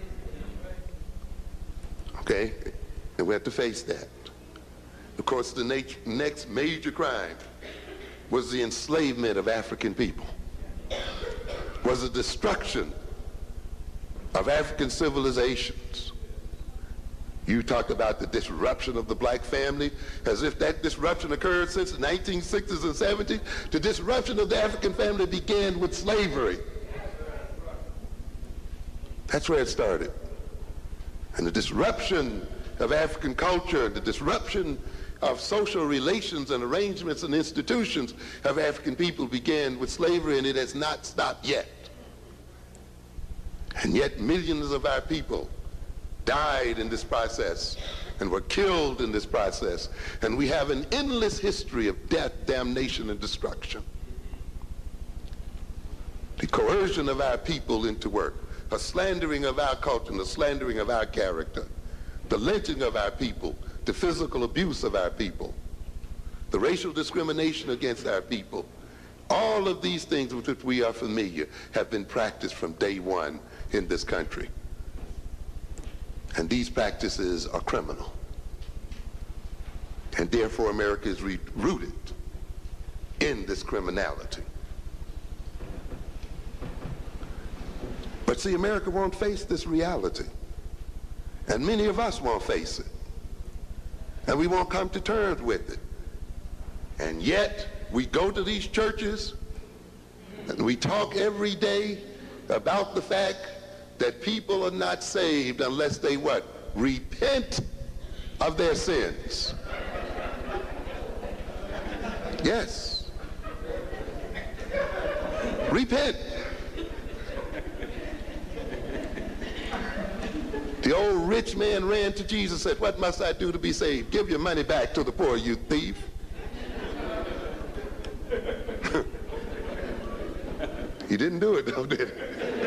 Okay? And we have to face that. Of course, the next major crime was the enslavement of African people, was the destruction of African civilizations. You talk about the disruption of the black family, as if that disruption occurred since the 1960s and 70s. The disruption of the African family began with slavery. That's where it started. And the disruption of African culture, the disruption of social relations and arrangements and institutions of African people began with slavery, and it has not stopped yet. And yet millions of our people died in this process and were killed in this process. And we have an endless history of death, damnation, and destruction. The coercion of our people into work, a slandering of our culture and the slandering of our character, the lynching of our people, the physical abuse of our people, the racial discrimination against our people. All of these things with which we are familiar have been practiced from day one in this country. And these practices are criminal. And therefore America is rooted in this criminality. But see, America won't face this reality. And many of us won't face it. And we won't come to terms with it. And yet we go to these churches and we talk every day about the fact that people are not saved unless they what? Repent of their sins. Yes. Repent. The old rich man ran to Jesus and said, "What must I do to be saved?" "Give your money back to the poor, you thief." He didn't do it though, did he?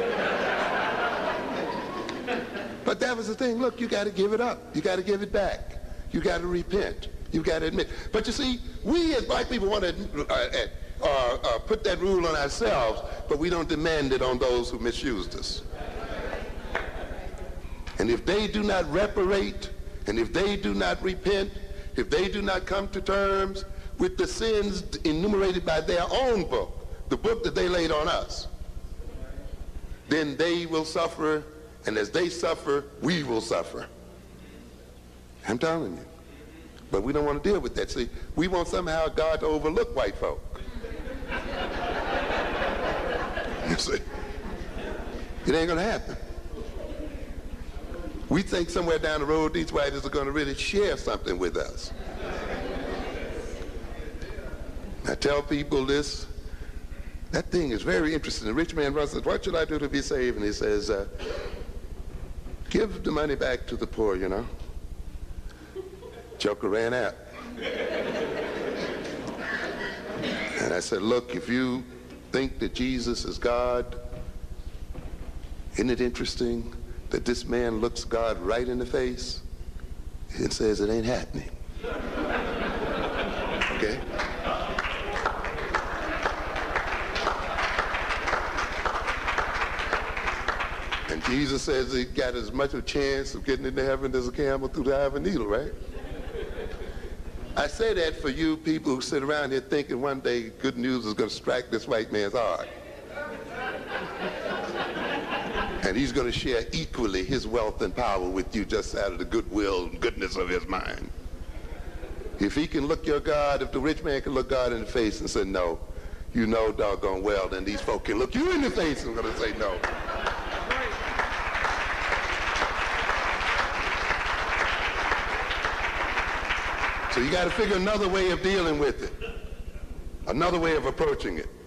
But that was the thing. Look, you got to give it up. You got to give it back. You got to repent. You got to admit. But you see, we as black people want to put that rule on ourselves, but we don't demand it on those who misused us. And if they do not reparate, and if they do not repent, if they do not come to terms with the sins enumerated by their own book, the book that they laid on us, then they will suffer, and as they suffer, we will suffer. I'm telling you. But we don't want to deal with that. See, we want somehow God to overlook white folk. You see, it ain't going to happen. We think somewhere down the road these whites are going to really share something with us. I tell people this. That thing is very interesting. The rich man runs and says, what should I do to be saved? And he says, give the money back to the poor, you know. Joker ran out. And I said, look, if you think that Jesus is God, isn't it interesting that this man looks God right in the face and says it ain't happening? Okay? And Jesus says he got as much of a chance of getting into heaven as a camel through the eye of a needle, right? I say that for you people who sit around here thinking one day good news is going to strike this white man's heart. And he's going to share equally his wealth and power with you just out of the goodwill and goodness of his mind. If he can look your God, if the rich man can look God in the face and say no, you know doggone well, then these folk can look you in the face and going to say no. So you got to figure another way of dealing with it, another way of approaching it.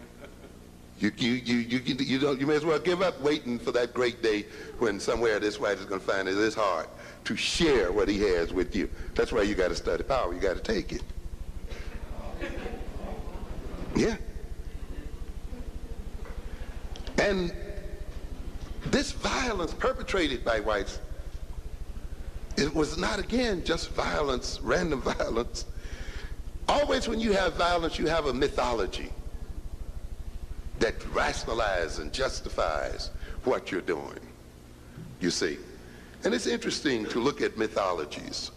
You may as well give up waiting for that great day when somewhere this white is going to find it is hard to share what he has with you. That's why you got to study power. You got to take it. Yeah. And this violence perpetrated by whites, it was not, again, just violence, random violence. Always when you have violence, you have a mythology that rationalizes and justifies what you're doing, you see. And it's interesting to look at mythologies.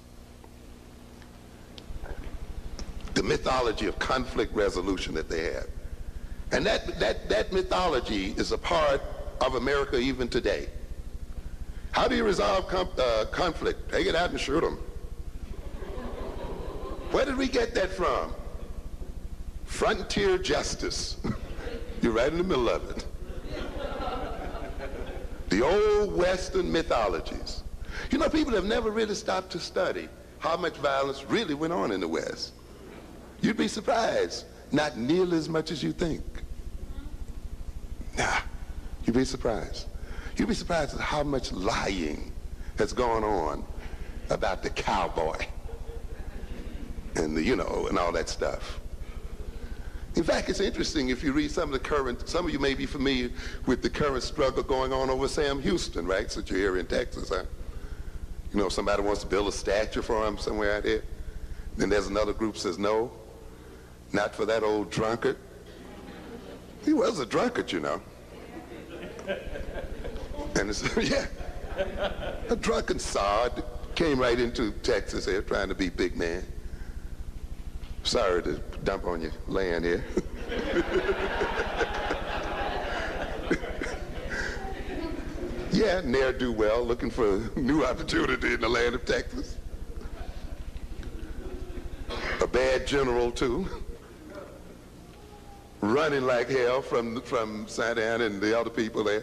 The mythology of conflict resolution that they have. And that mythology is a part of America even today. How do you resolve conflict? Take it out and shoot them. Where did we get that from? Frontier justice. You're right in the middle of it. The old Western mythologies. You know, people have never really stopped to study how much violence really went on in the West. You'd be surprised. Not nearly as much as you think. Nah, you'd be surprised. You'd be surprised at how much lying has gone on about the cowboy and the, and all that stuff. In fact, it's interesting if you read some of you may be familiar with the current struggle going on over Sam Houston, right? Since you're here in Texas, huh? Somebody wants to build a statue for him somewhere out there. Then there's another group says, no, not for that old drunkard. He was a drunkard, And it's, yeah, a drunken sod came right into Texas here trying to be big man. Sorry to dump on your land here. Yeah, ne'er-do-well, looking for a new opportunity in the land of Texas. A bad general, too. Running like hell from Santa Ana and the other people there.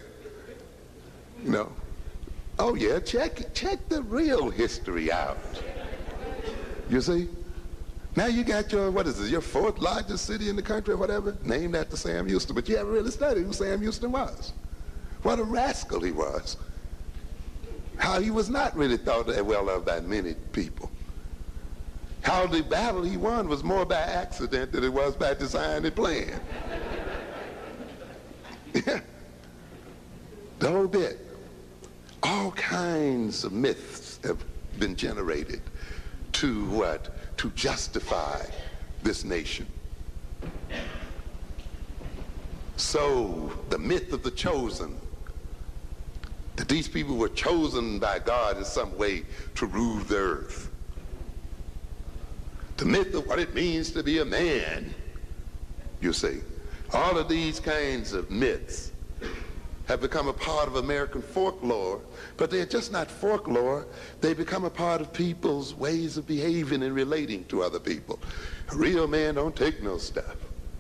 Oh yeah, check the real history out. You see? Now you got your fourth largest city in the country or whatever, named after Sam Houston, but you haven't really studied who Sam Houston was. What a rascal he was. How he was not really thought that well of by many people. How the battle he won was more by accident than it was by design and plan. Yeah. The whole bit. All kinds of myths have been generated to what? To justify this nation. So the myth of the chosen, that these people were chosen by God in some way to rule the earth. The myth of what it means to be a man, you see. All of these kinds of myths have become a part of American folklore, but they're just not folklore. They become a part of people's ways of behaving and relating to other people. A real man don't take no stuff.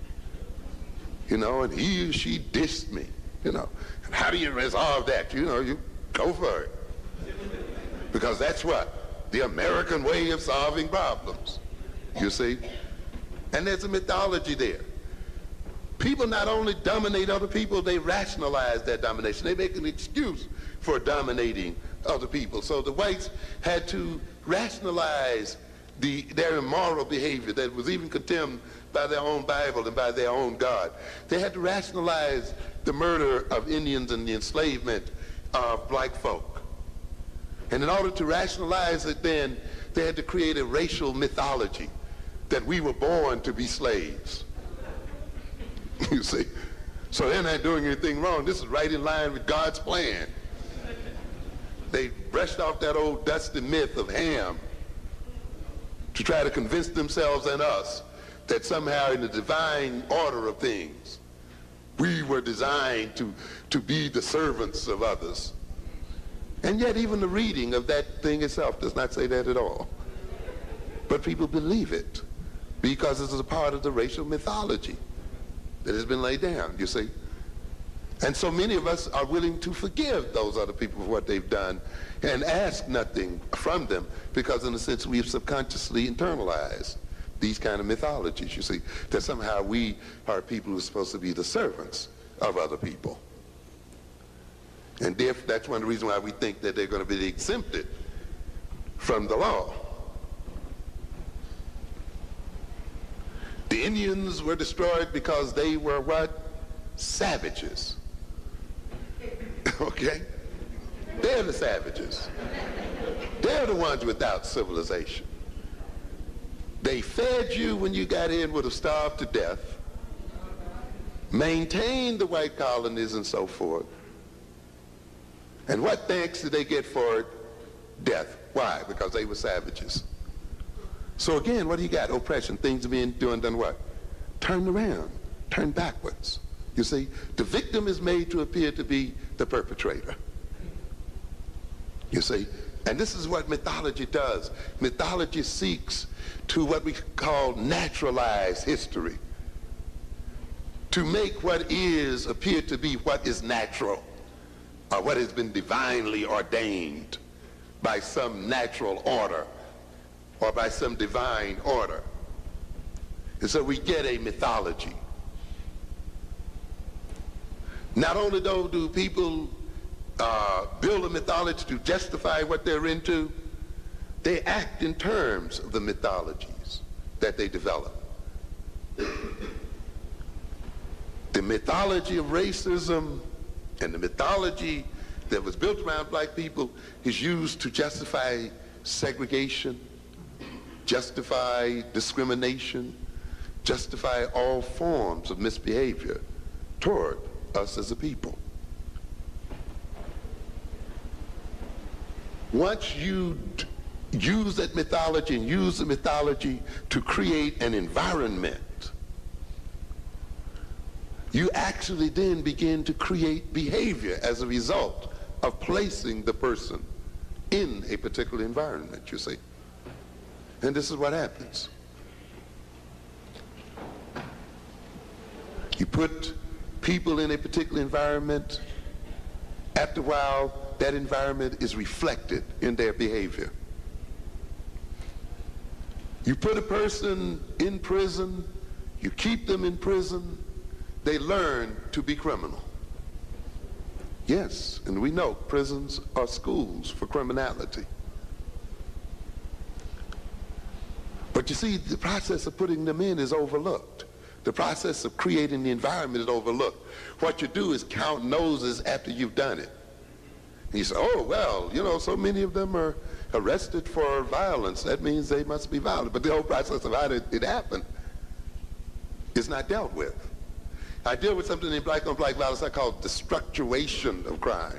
And he or she dissed me, And how do you resolve that? You go for it. Because that's what? The American way of solving problems, you see. And there's a mythology there. People not only dominate other people, they rationalize that domination. They make an excuse for dominating other people. So the whites had to rationalize their immoral behavior that was even condemned by their own Bible and by their own God. They had to rationalize the murder of Indians and the enslavement of black folk. And in order to rationalize it then, they had to create a racial mythology that we were born to be slaves. You see? So they're not doing anything wrong. This is right in line with God's plan. They brushed off that old dusty myth of Ham to try to convince themselves and us that somehow in the divine order of things, we were designed to be the servants of others. And yet even the reading of that thing itself does not say that at all. But people believe it because it is a part of the racial mythology that has been laid down, you see. And so many of us are willing to forgive those other people for what they've done and ask nothing from them because in a sense we have subconsciously internalized these kind of mythologies, you see, that somehow we are people who are supposed to be the servants of other people. And therefore, that's one of the reasons why we think that they're going to be exempted from the law. The Indians were destroyed because they were what? Savages. Okay? They're the savages. They're the ones without civilization. They fed you when you got in, would have starved to death, maintained the white colonies and so forth. And what thanks did they get for it? Death. Why? Because they were savages. So again, what do you got? Oppression. Things are being done what? Turned around, turned backwards. You see, the victim is made to appear to be the perpetrator. You see, and this is what mythology does. Mythology seeks to what we call naturalize history, to make what is appear to be what is natural, or what has been divinely ordained by some natural order or by some divine order. And so we get a mythology. Not only though do people build a mythology to justify what they're into, they act in terms of the mythologies that they develop. The mythology of racism and the mythology that was built around black people is used to justify segregation, justify discrimination, justify all forms of misbehavior toward us as a people. Once you use that mythology and use the mythology to create an environment, you actually then begin to create behavior as a result of placing the person in a particular environment, you see. And this is what happens. You put people in a particular environment, after a while, that environment is reflected in their behavior. You put a person in prison, you keep them in prison, they learn to be criminal. Yes, and we know prisons are schools for criminality. But you see, the process of putting them in is overlooked. The process of creating the environment is overlooked. What you do is count noses after you've done it. And you say, oh, well, you know, so many of them are arrested for violence. That means they must be violent. But the whole process of how it happened is not dealt with. I deal with something in black on black violence I call the structuration of crime.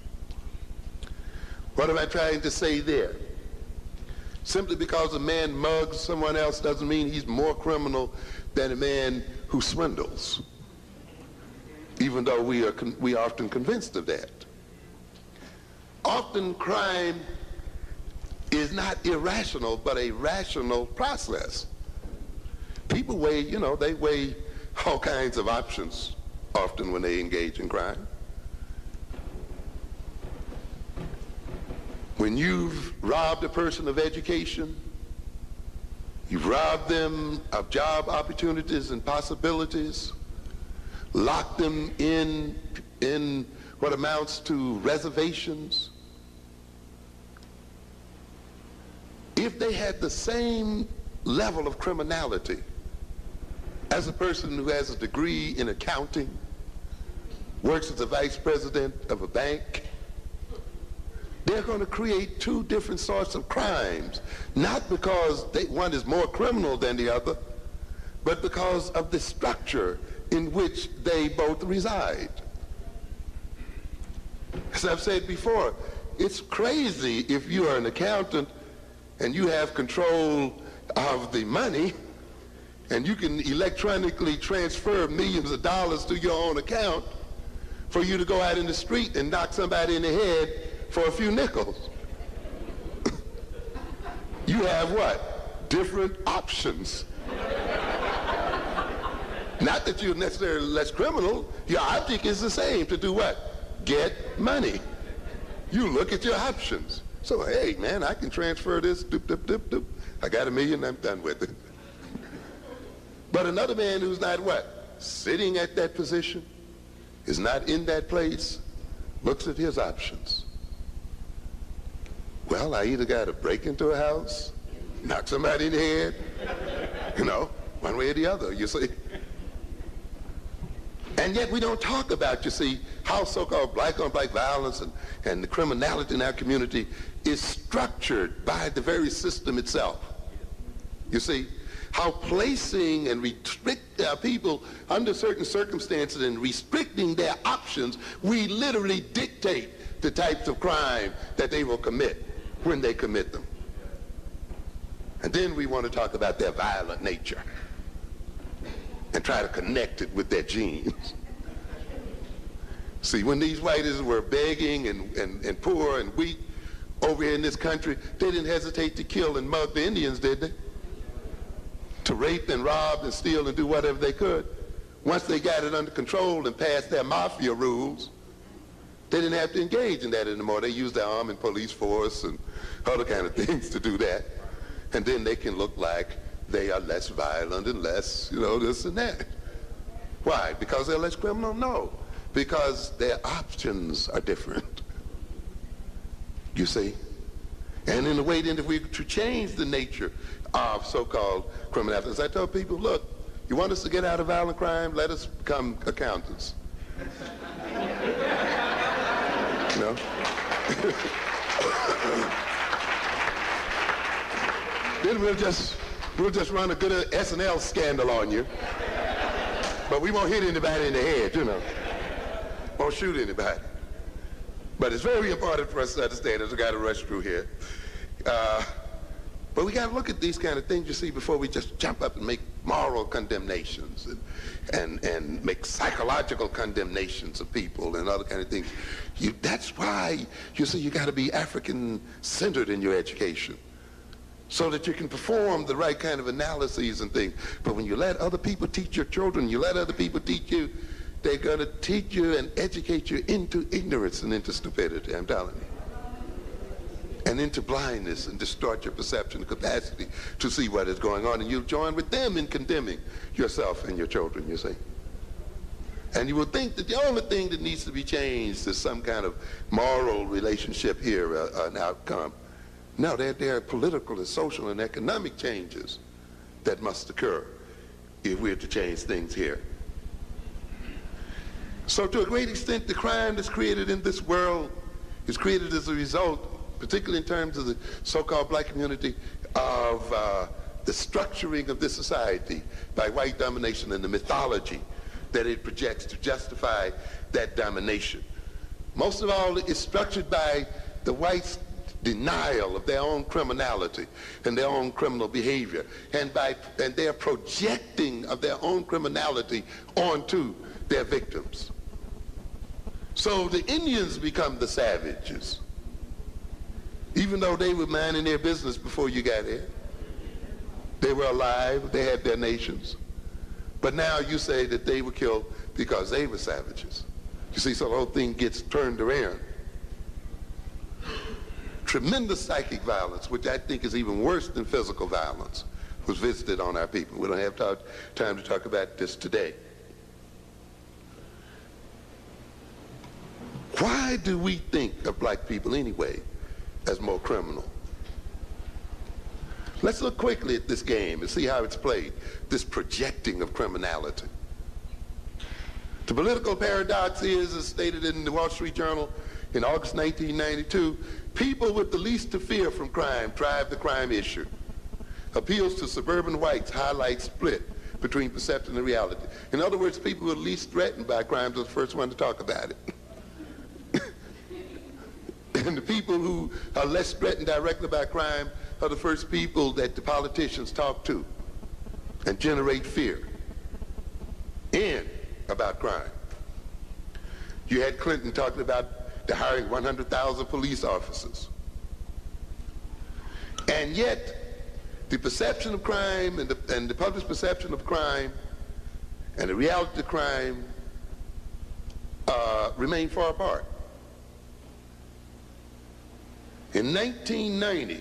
What am I trying to say there? Simply because a man mugs someone else doesn't mean he's more criminal than a man who swindles, even though we are often convinced of that. Often crime is not irrational, but a rational process. People weigh, you know, they weigh all kinds of options often when they engage in crime. When you've robbed a person of education, You've robbed them of job opportunities and possibilities, locked them in what amounts to reservations. If they had the same level of criminality as a person who has a degree in accounting, works as a vice president of a bank, they're going to create two different sorts of crimes, not because one is more criminal than the other, but because of the structure in which they both reside. As I've said before, it's crazy if you are an accountant and you have control of the money and you can electronically transfer millions of dollars to your own account for you to go out in the street and knock somebody in the head for a few nickels. You have what? Different options. Not that you're necessarily less criminal. Your object is the same, to do what? Get money. You look at your options. So, hey, man, I can transfer this, doop, doop, doop, doop. I got $1 million, I'm done with it. But another man who's not what? Sitting at that position, is not in that place, looks at his options. Well, I either got to break into a house, knock somebody in the head, one way or the other, you see. And yet we don't talk about, you see, how so-called black-on-black violence and the criminality in our community is structured by the very system itself. You see, how placing and restrict people under certain circumstances and restricting their options, we literally dictate the types of crime that they will commit when they commit them. And then we want to talk about their violent nature and try to connect it with their genes. See, when these whites were begging and poor and weak over here in this country, they didn't hesitate to kill and mug the Indians, did they? To rape and rob and steal and do whatever they could. Once they got it under control and passed their mafia rules, they didn't have to engage in that anymore. They used their army and police force and other kind of things to do that. And then they can look like they are less violent and less, this and that. Why? Because they're less criminal? No. Because their options are different. You see? And in a way, then, if we to change the nature of so-called criminality, as I tell people, look, you want us to get out of violent crime? Let us become accountants. Then we'll just run a good SNL scandal on you. But we won't hit anybody in the head, Won't shoot anybody. But it's very important for us to understand, as we got to rush through here. But we got to look at these kind of things, you see, before we just jump up and make moral condemnations and make psychological condemnations of people and other kind of things. That's why, you see, you got to be African-centered in your education so that you can perform the right kind of analyses and things. But when you let other people teach your children, you let other people teach you, they're going to teach you and educate you into ignorance and into stupidity, I'm telling you. And into blindness, and distort your perception and capacity to see what is going on. And you'll join with them in condemning yourself and your children, you see. And you will think that the only thing that needs to be changed is some kind of moral relationship here, an outcome. No, there are political and social and economic changes that must occur if we're to change things here. So to a great extent, the crime that's created in this world is created as a result, particularly in terms of the so-called black community, of the structuring of this society by white domination and the mythology that it projects to justify that domination. Most of all, it's structured by the whites' denial of their own criminality and their own criminal behavior, and their projecting of their own criminality onto their victims. So the Indians become the savages, even though they were minding their business before you got here. They were alive, they had their nations. But now you say that they were killed because they were savages. You see, so the whole thing gets turned around. Tremendous psychic violence, which I think is even worse than physical violence, was visited on our people. We don't have time to talk about this today. Why do we think of black people anyway as more criminal? Let's look quickly at this game and see how it's played, this projecting of criminality. The political paradox is, as stated in the Wall Street Journal in August 1992, people with the least to fear from crime drive the crime issue. Appeals to suburban whites highlight split between perception and reality. In other words, people who are least threatened by crime are the first one to talk about it. And the people who are less threatened directly by crime are the first people that the politicians talk to and generate fear in about crime. You had Clinton talking about the hiring 100,000 police officers. And yet, the perception of crime and the public's perception of crime and the reality of crime remain far apart. In 1990,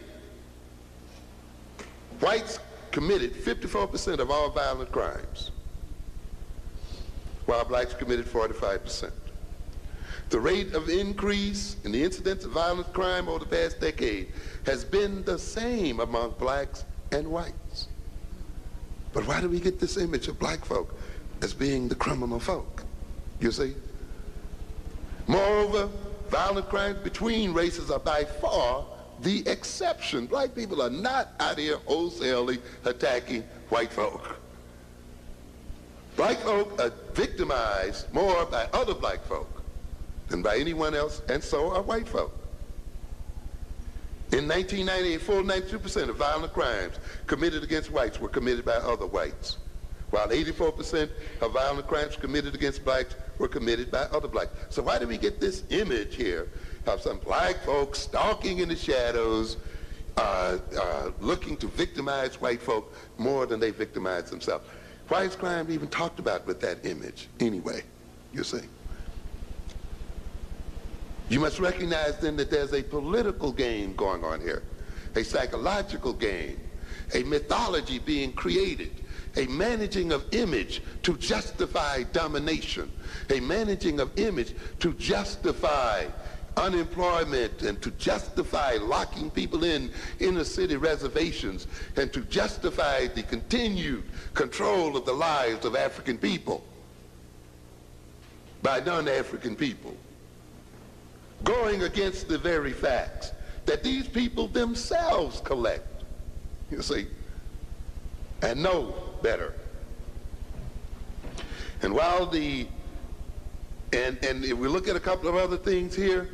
whites committed 54% of all violent crimes, while blacks committed 45%. The rate of increase in the incidence of violent crime over the past decade has been the same among blacks and whites. But why do we get this image of black folk as being the criminal folk, you see? Moreover, violent crimes between races are by far the exception. Black people are not out here wholesalely attacking white folk. Black folk are victimized more by other black folk than by anyone else, and so are white folk. In 1990, a full 92% of violent crimes committed against whites were committed by other whites, while 84% of violent crimes committed against blacks were committed by other blacks. So why do we get this image here of some black folks stalking in the shadows, looking to victimize white folk more than they victimize themselves? Why is crime even talked about with that image anyway, you see? You must recognize then that there's a political game going on here, a psychological game, a mythology being created, a managing of image to justify domination, a managing of image to justify unemployment and to justify locking people in inner city reservations and to justify the continued control of the lives of African people by non-African people, going against the very facts that these people themselves collect, you see, and know better. And while and if we look at a couple of other things here,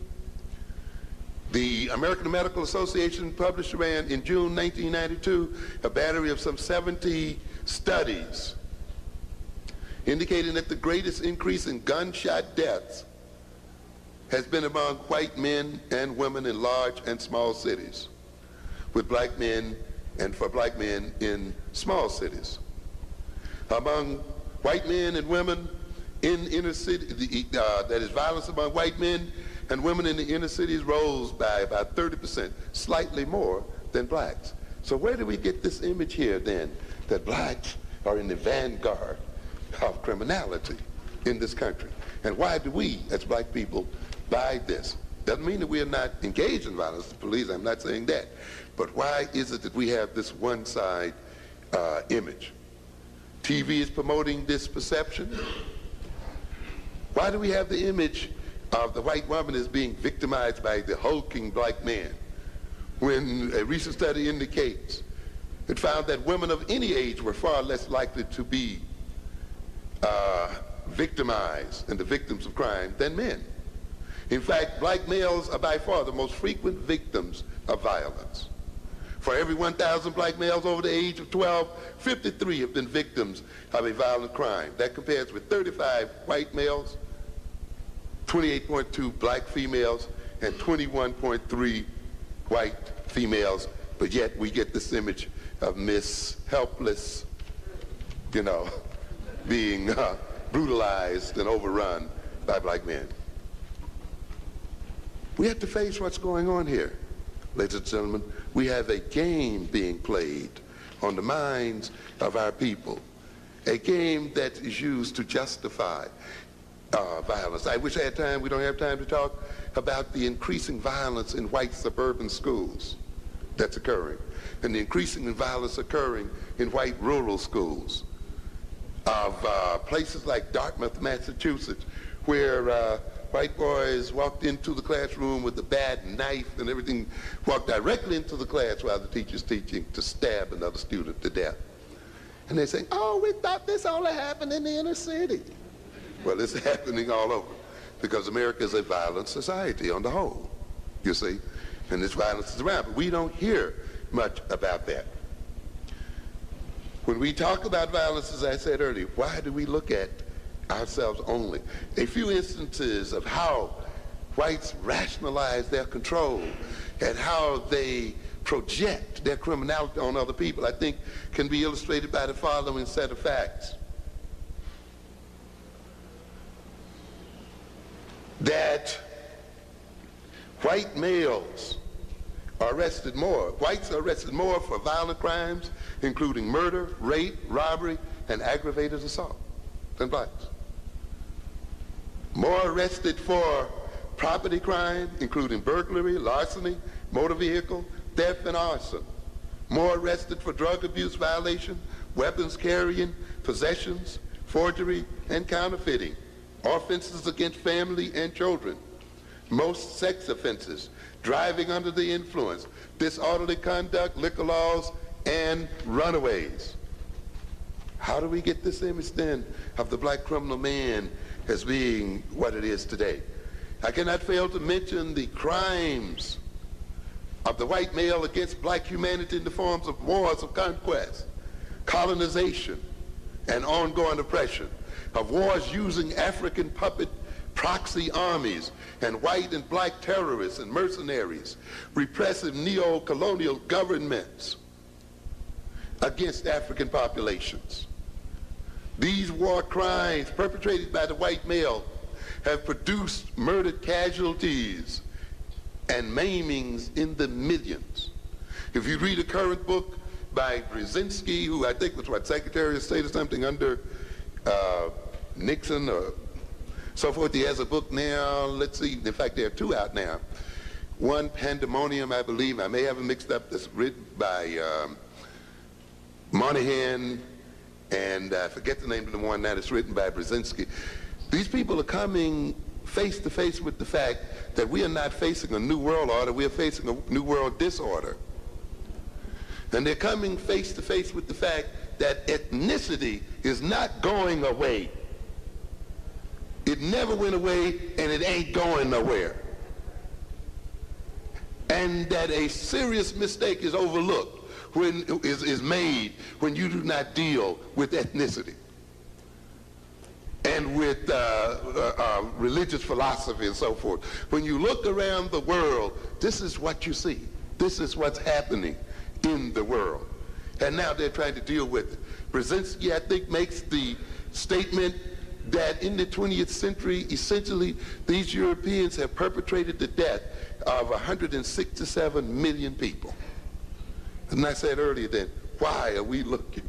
the American Medical Association published around in June 1992 a battery of some 70 studies indicating that the greatest increase in gunshot deaths has been among white men and women in large and small cities, with black men and for black men in small cities. Among white men and women in inner city, that is, violence among white men and women in the inner cities rose by about 30%, slightly more than blacks. So where do we get this image here then, that blacks are in the vanguard of criminality in this country? And why do we, as black people, buy this? Doesn't mean that we are not engaged in violence, the police, I'm not saying that. But why is it that we have this one-side image? TV is promoting this perception. Why do we have the image of the white woman as being victimized by the hulking black man, when a recent study indicates it found that women of any age were far less likely to be victimized and the victims of crime than men? In fact, black males are by far the most frequent victims of violence. For every 1,000 black males over the age of 12, 53 have been victims of a violent crime. That compares with 35 white males, 28.2 black females, and 21.3 white females. But yet we get this image of Miss Helpless, you know, being brutalized and overrun by black men. We have to face what's going on here. Ladies and gentlemen, we have a game being played on the minds of our people. A game that is used to justify violence. I wish I had time. We don't have time to talk about the increasing violence in white suburban schools that's occurring, and the increasing violence occurring in white rural schools of places like Dartmouth, Massachusetts, where white boys walked into the classroom with a bat and knife and everything, walked directly into the class while the teacher's teaching to stab another student to death. And they say, oh, we thought this only happened in the inner city. Well, it's happening all over, because America is a violent society on the whole, you see, and this violence is around, but we don't hear much about that. When we talk about violence, as I said earlier, why do we look at ourselves only? A few instances of how whites rationalize their control and how they project their criminality on other people, I think, can be illustrated by the following set of facts. That white males are arrested more. Whites are arrested more for violent crimes, including murder, rape, robbery, and aggravated assault than blacks. More arrested for property crime, including burglary, larceny, motor vehicle, theft, and arson. More arrested for drug abuse violation, weapons carrying, possessions, forgery, and counterfeiting. Offenses against family and children. Most sex offenses, driving under the influence, disorderly conduct, liquor laws, and runaways. How do we get this image then of the black criminal man as being what it is today? I cannot fail to mention the crimes of the white male against black humanity in the forms of wars of conquest, colonization, and ongoing oppression, of wars using African puppet proxy armies and white and black terrorists and mercenaries, repressive neo-colonial governments against African populations. These war crimes perpetrated by the white male have produced murdered casualties and maimings in the millions. If you read a current book by Brzezinski, who I think was Secretary of State or something under Nixon or so forth, he has a book now, let's see, in fact there are two out now. One, Pandemonium, I believe, I may have it mixed up, that's written by Moynihan, and I forget the name of the one now that's written by Brzezinski. These people are coming face to face with the fact that we are not facing a new world order, we are facing a new world disorder. And they're coming face to face with the fact that ethnicity is not going away. It never went away, and it ain't going nowhere. And that a serious mistake is overlooked when is made when you do not deal with ethnicity and with religious philosophy and so forth. When you look around the world, this is what you see. This is what's happening in the world. And now they're trying to deal with it. Brzezinski, I think, makes the statement that in the 20th century, essentially, these Europeans have perpetrated the death of 167 million people. And I said earlier then, why are we looking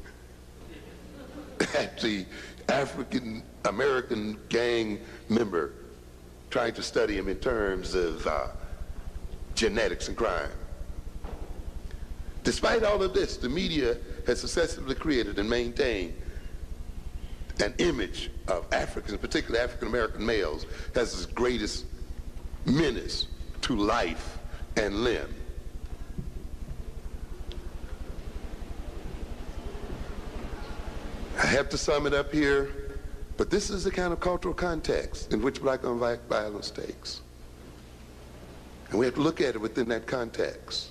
at the African-American gang member, trying to study him in terms of genetics and crime? Despite all of this, the media has successfully created and maintained an image of Africans, particularly African-American males, as his greatest menace to life and limb. I have to sum it up here, but this is the kind of cultural context in which black on black violence takes. And we have to look at it within that context.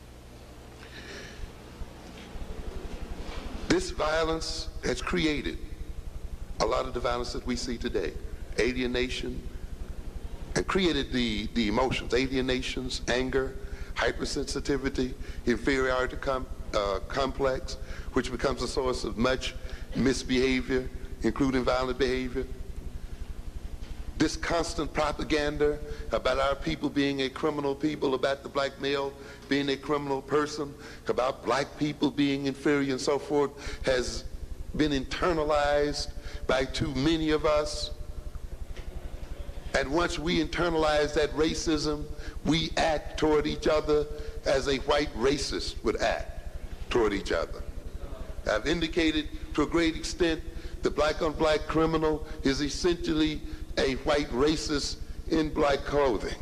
This violence has created a lot of the violence that we see today. Alienation, and created the emotions, alienations, anger, hypersensitivity, inferiority complex, which becomes a source of much misbehavior, including violent behavior. this constant propaganda about our people being a criminal people, about the black male being a criminal person, about black people being inferior and so forth, has been internalized by too many of us. And once we internalize that racism, we act toward each other as a white racist would act toward each other. I've indicated to a great extent the black-on-black criminal is essentially a white racist in black clothing.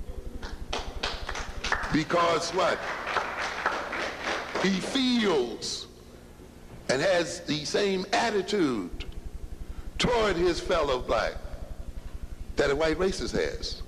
Because what? He feels and has the same attitude toward his fellow black that a white racist has.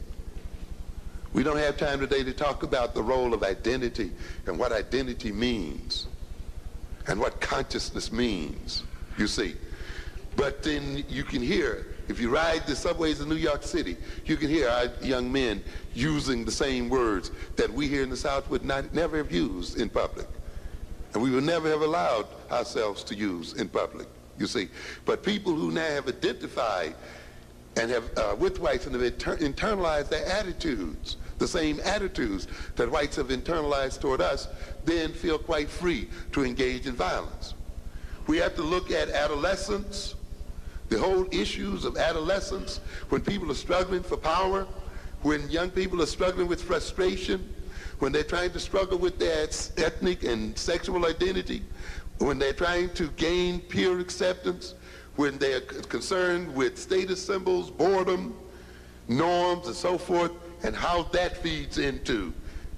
We don't have time today to talk about the role of identity and what identity means and what consciousness means, you see. But then you can hear, if you ride the subways in New York City, you can hear our young men using the same words that we here in the South would never have used in public. And we would never have allowed ourselves to use in public, you see. But people who now have identified and have with whites and have internalized their attitudes, the same attitudes that whites have internalized toward us, then feel quite free to engage in violence. We have to look at adolescence, the whole issues of adolescence, when people are struggling for power, when young people are struggling with frustration, when they're trying to struggle with their ethnic and sexual identity, when they're trying to gain peer acceptance, when they're concerned with status symbols, boredom, norms, and so forth, and how that feeds into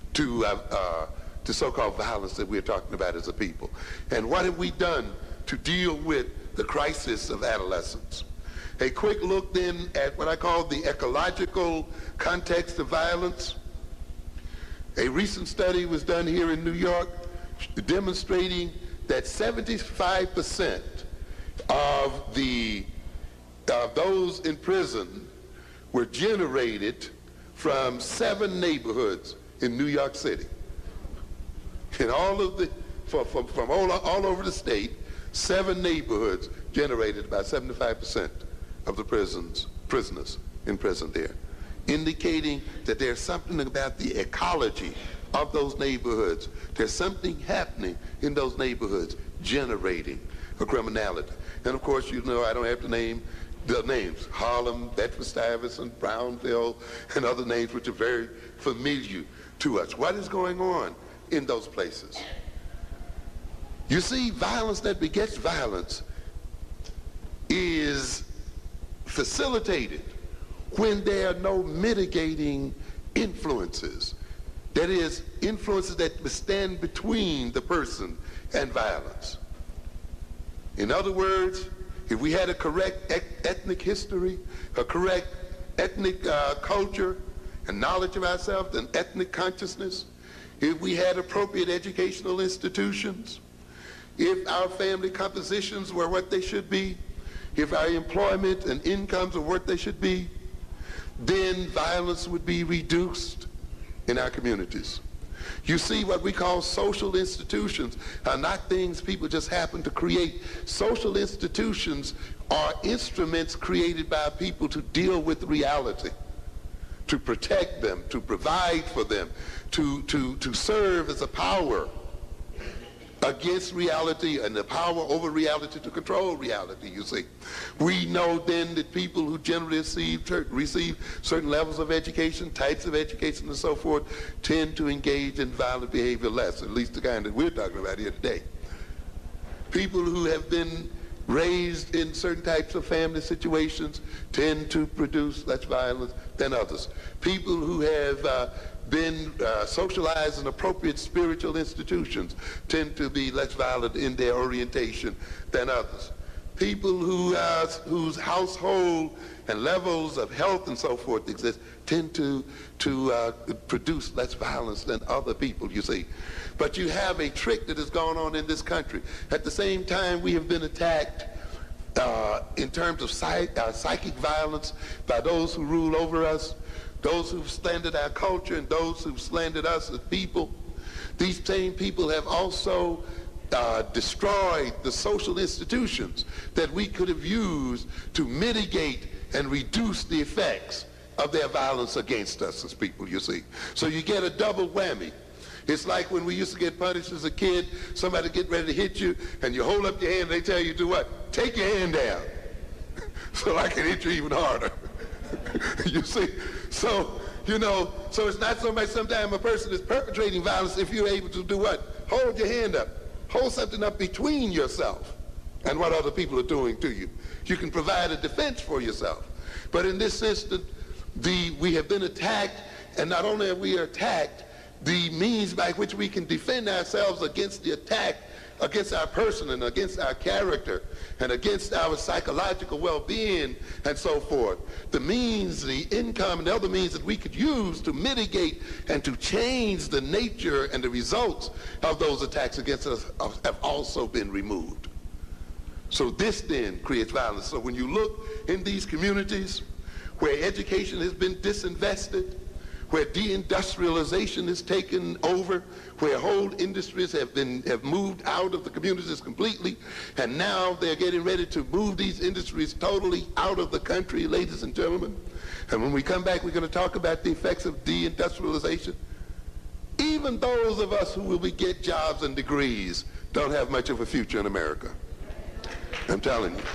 so-called violence that we're talking about as a people. And what have we done to deal with the crisis of adolescence? A quick look then at what I call the ecological context of violence. A recent study was done here in New York demonstrating that 75% of those in prison were generated from 7 neighborhoods in New York City. And all of the, from all over the state, 7 neighborhoods generated about 75% of the prisoners in prison there, indicating that there's something about the ecology of those neighborhoods. There's something happening in those neighborhoods generating a criminality. And of course, you know, I don't have to name the names: Harlem, Bedford-Stuyvesant, Brownville, and other names which are very familiar to us. What is going on in those places? You see, violence that begets violence is facilitated when there are no mitigating influences. That is, influences that stand between the person and violence. In other words, if we had a correct ethnic history, a correct ethnic culture and knowledge of ourselves and ethnic consciousness, if we had appropriate educational institutions, if our family compositions were what they should be, if our employment and incomes were what they should be, then violence would be reduced in our communities. You see, what we call social institutions are not things people just happen to create. Social institutions are instruments created by people to deal with reality, to protect them, to provide for them, to serve as a power against reality and the power over reality to control reality, you see. We know then that people who generally receive certain levels of education, types of education and so forth, tend to engage in violent behavior less, at least the kind that we're talking about here today. People who have been raised in certain types of family situations tend to produce less violence than others. People who have been socialized in appropriate spiritual institutions tend to be less violent in their orientation than others. People whose household and levels of health and so forth exist tend to produce less violence than other people, you see. But you have a trick that has gone on in this country. At the same time, we have been attacked in terms of psychic violence by those who rule over us, those who've slandered our culture and those who've slandered us as people. These same people have also destroyed the social institutions that we could have used to mitigate and reduce the effects of their violence against us as people, you see. So you get a double whammy. It's like when we used to get punished as a kid, somebody get ready to hit you, and you hold up your hand, and they tell you to what? Take your hand down, so I can hit you even harder. You see? So, you know, so it's not so much sometimes a person is perpetrating violence if you're able to do what? Hold your hand up. Hold something up between yourself and what other people are doing to you. You can provide a defense for yourself. But in this instance, we have been attacked, and not only are we attacked, the means by which we can defend ourselves against the attack, against our person and against our character and against our psychological well-being and so forth, the means, the income and other means that we could use to mitigate and to change the nature and the results of those attacks against us have also been removed. So this then creates violence. So when you look in these communities where education has been disinvested, where deindustrialization is taken over, where whole industries have moved out of the communities completely, and now they're getting ready to move these industries totally out of the country, ladies and gentlemen. And when we come back, we're going to talk about the effects of deindustrialization. Even those of us who will get jobs and degrees don't have much of a future in America. I'm telling you.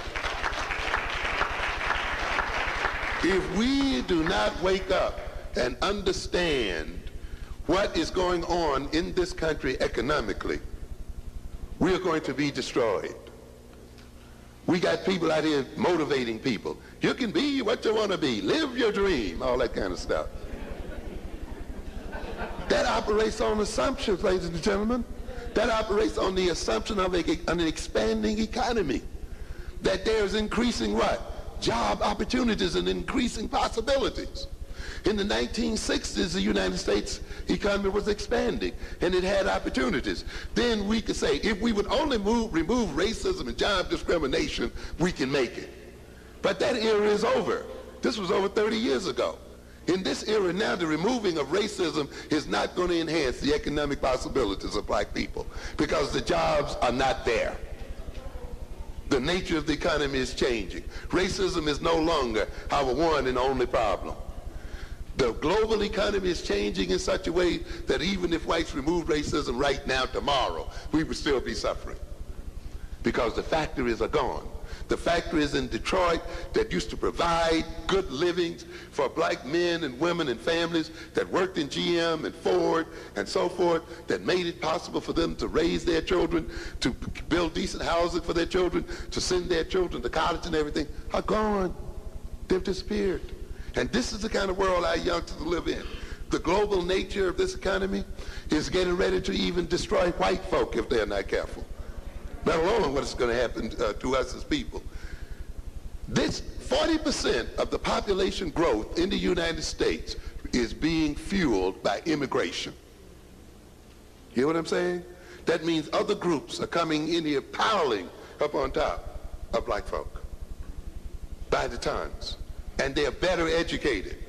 If we do not wake up and understand what is going on in this country economically, we are going to be destroyed. We got people out here motivating people. You can be what you want to be. Live your dream. All that kind of stuff. That operates on assumptions, ladies and gentlemen. That operates on the assumption of an expanding economy. That there's increasing what? Job opportunities and increasing possibilities. In the 1960s, the United States economy was expanding, and it had opportunities. Then we could say, if we would only remove racism and job discrimination, we can make it. But that era is over. This was over 30 years ago. In this era now, the removing of racism is not going to enhance the economic possibilities of black people because the jobs are not there. The nature of the economy is changing. Racism is no longer our one and only problem. The global economy is changing in such a way that even if whites removed racism right now, tomorrow, we would still be suffering because the factories are gone. The factories in Detroit that used to provide good livings for black men and women and families that worked in GM and Ford and so forth, that made it possible for them to raise their children, to build decent housing for their children, to send their children to college and everything, are gone. They've disappeared. And this is the kind of world our youngsters live in. The global nature of this economy is getting ready to even destroy white folk if they're not careful. Let alone what's going to happen to us as people. This 40% of the population growth in the United States is being fueled by immigration. You hear what I'm saying? That means other groups are coming in here piling up on top of black folk by the tons. And they're better educated.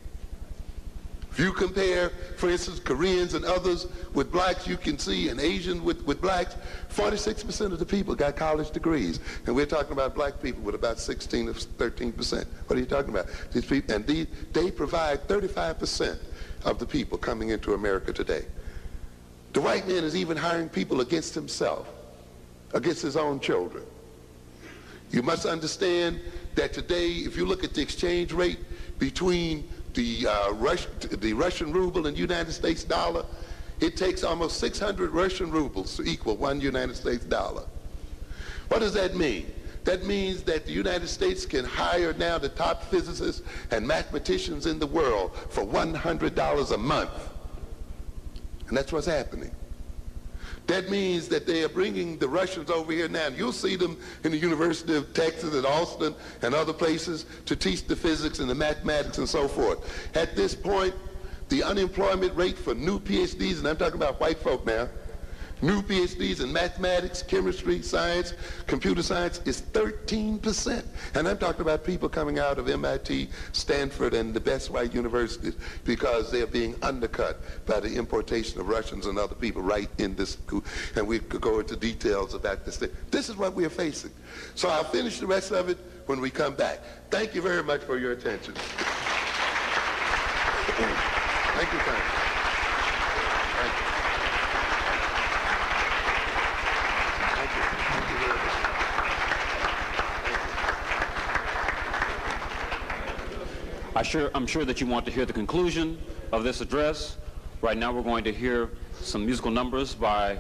If you compare, for instance, Koreans and others with blacks, you can see, and Asian with blacks, 46% of the people got college degrees. And we're talking about black people with about 16 or 13%. What are you talking about? These people, and they provide 35% of the people coming into America today. The white man is even hiring people against himself, against his own children. You must understand that today, if you look at the exchange rate between the Russian ruble and United States dollar, it takes almost 600 Russian rubles to equal one United States dollar. What does that mean? That means that the United States can hire now the top physicists and mathematicians in the world for $100 a month. And that's what's happening. That means that they are bringing the Russians over here now. You'll see them in the University of Texas at Austin and other places to teach the physics and the mathematics and so forth. At this point, the unemployment rate for new PhDs, and I'm talking about white folk now, new PhDs in mathematics, chemistry, science, computer science is 13%. And I'm talking about people coming out of MIT, Stanford, and the best white universities because they're being undercut by the importation of Russians and other people right in this school. And we could go into details about this thing. This is what we are facing. So I'll finish the rest of it when we come back. Thank you very much for your attention. Thank you, Congress. Thank you. Thank you. Thank you very much. I'm sure that you want to hear the conclusion of this address. Right now we're going to hear some musical numbers by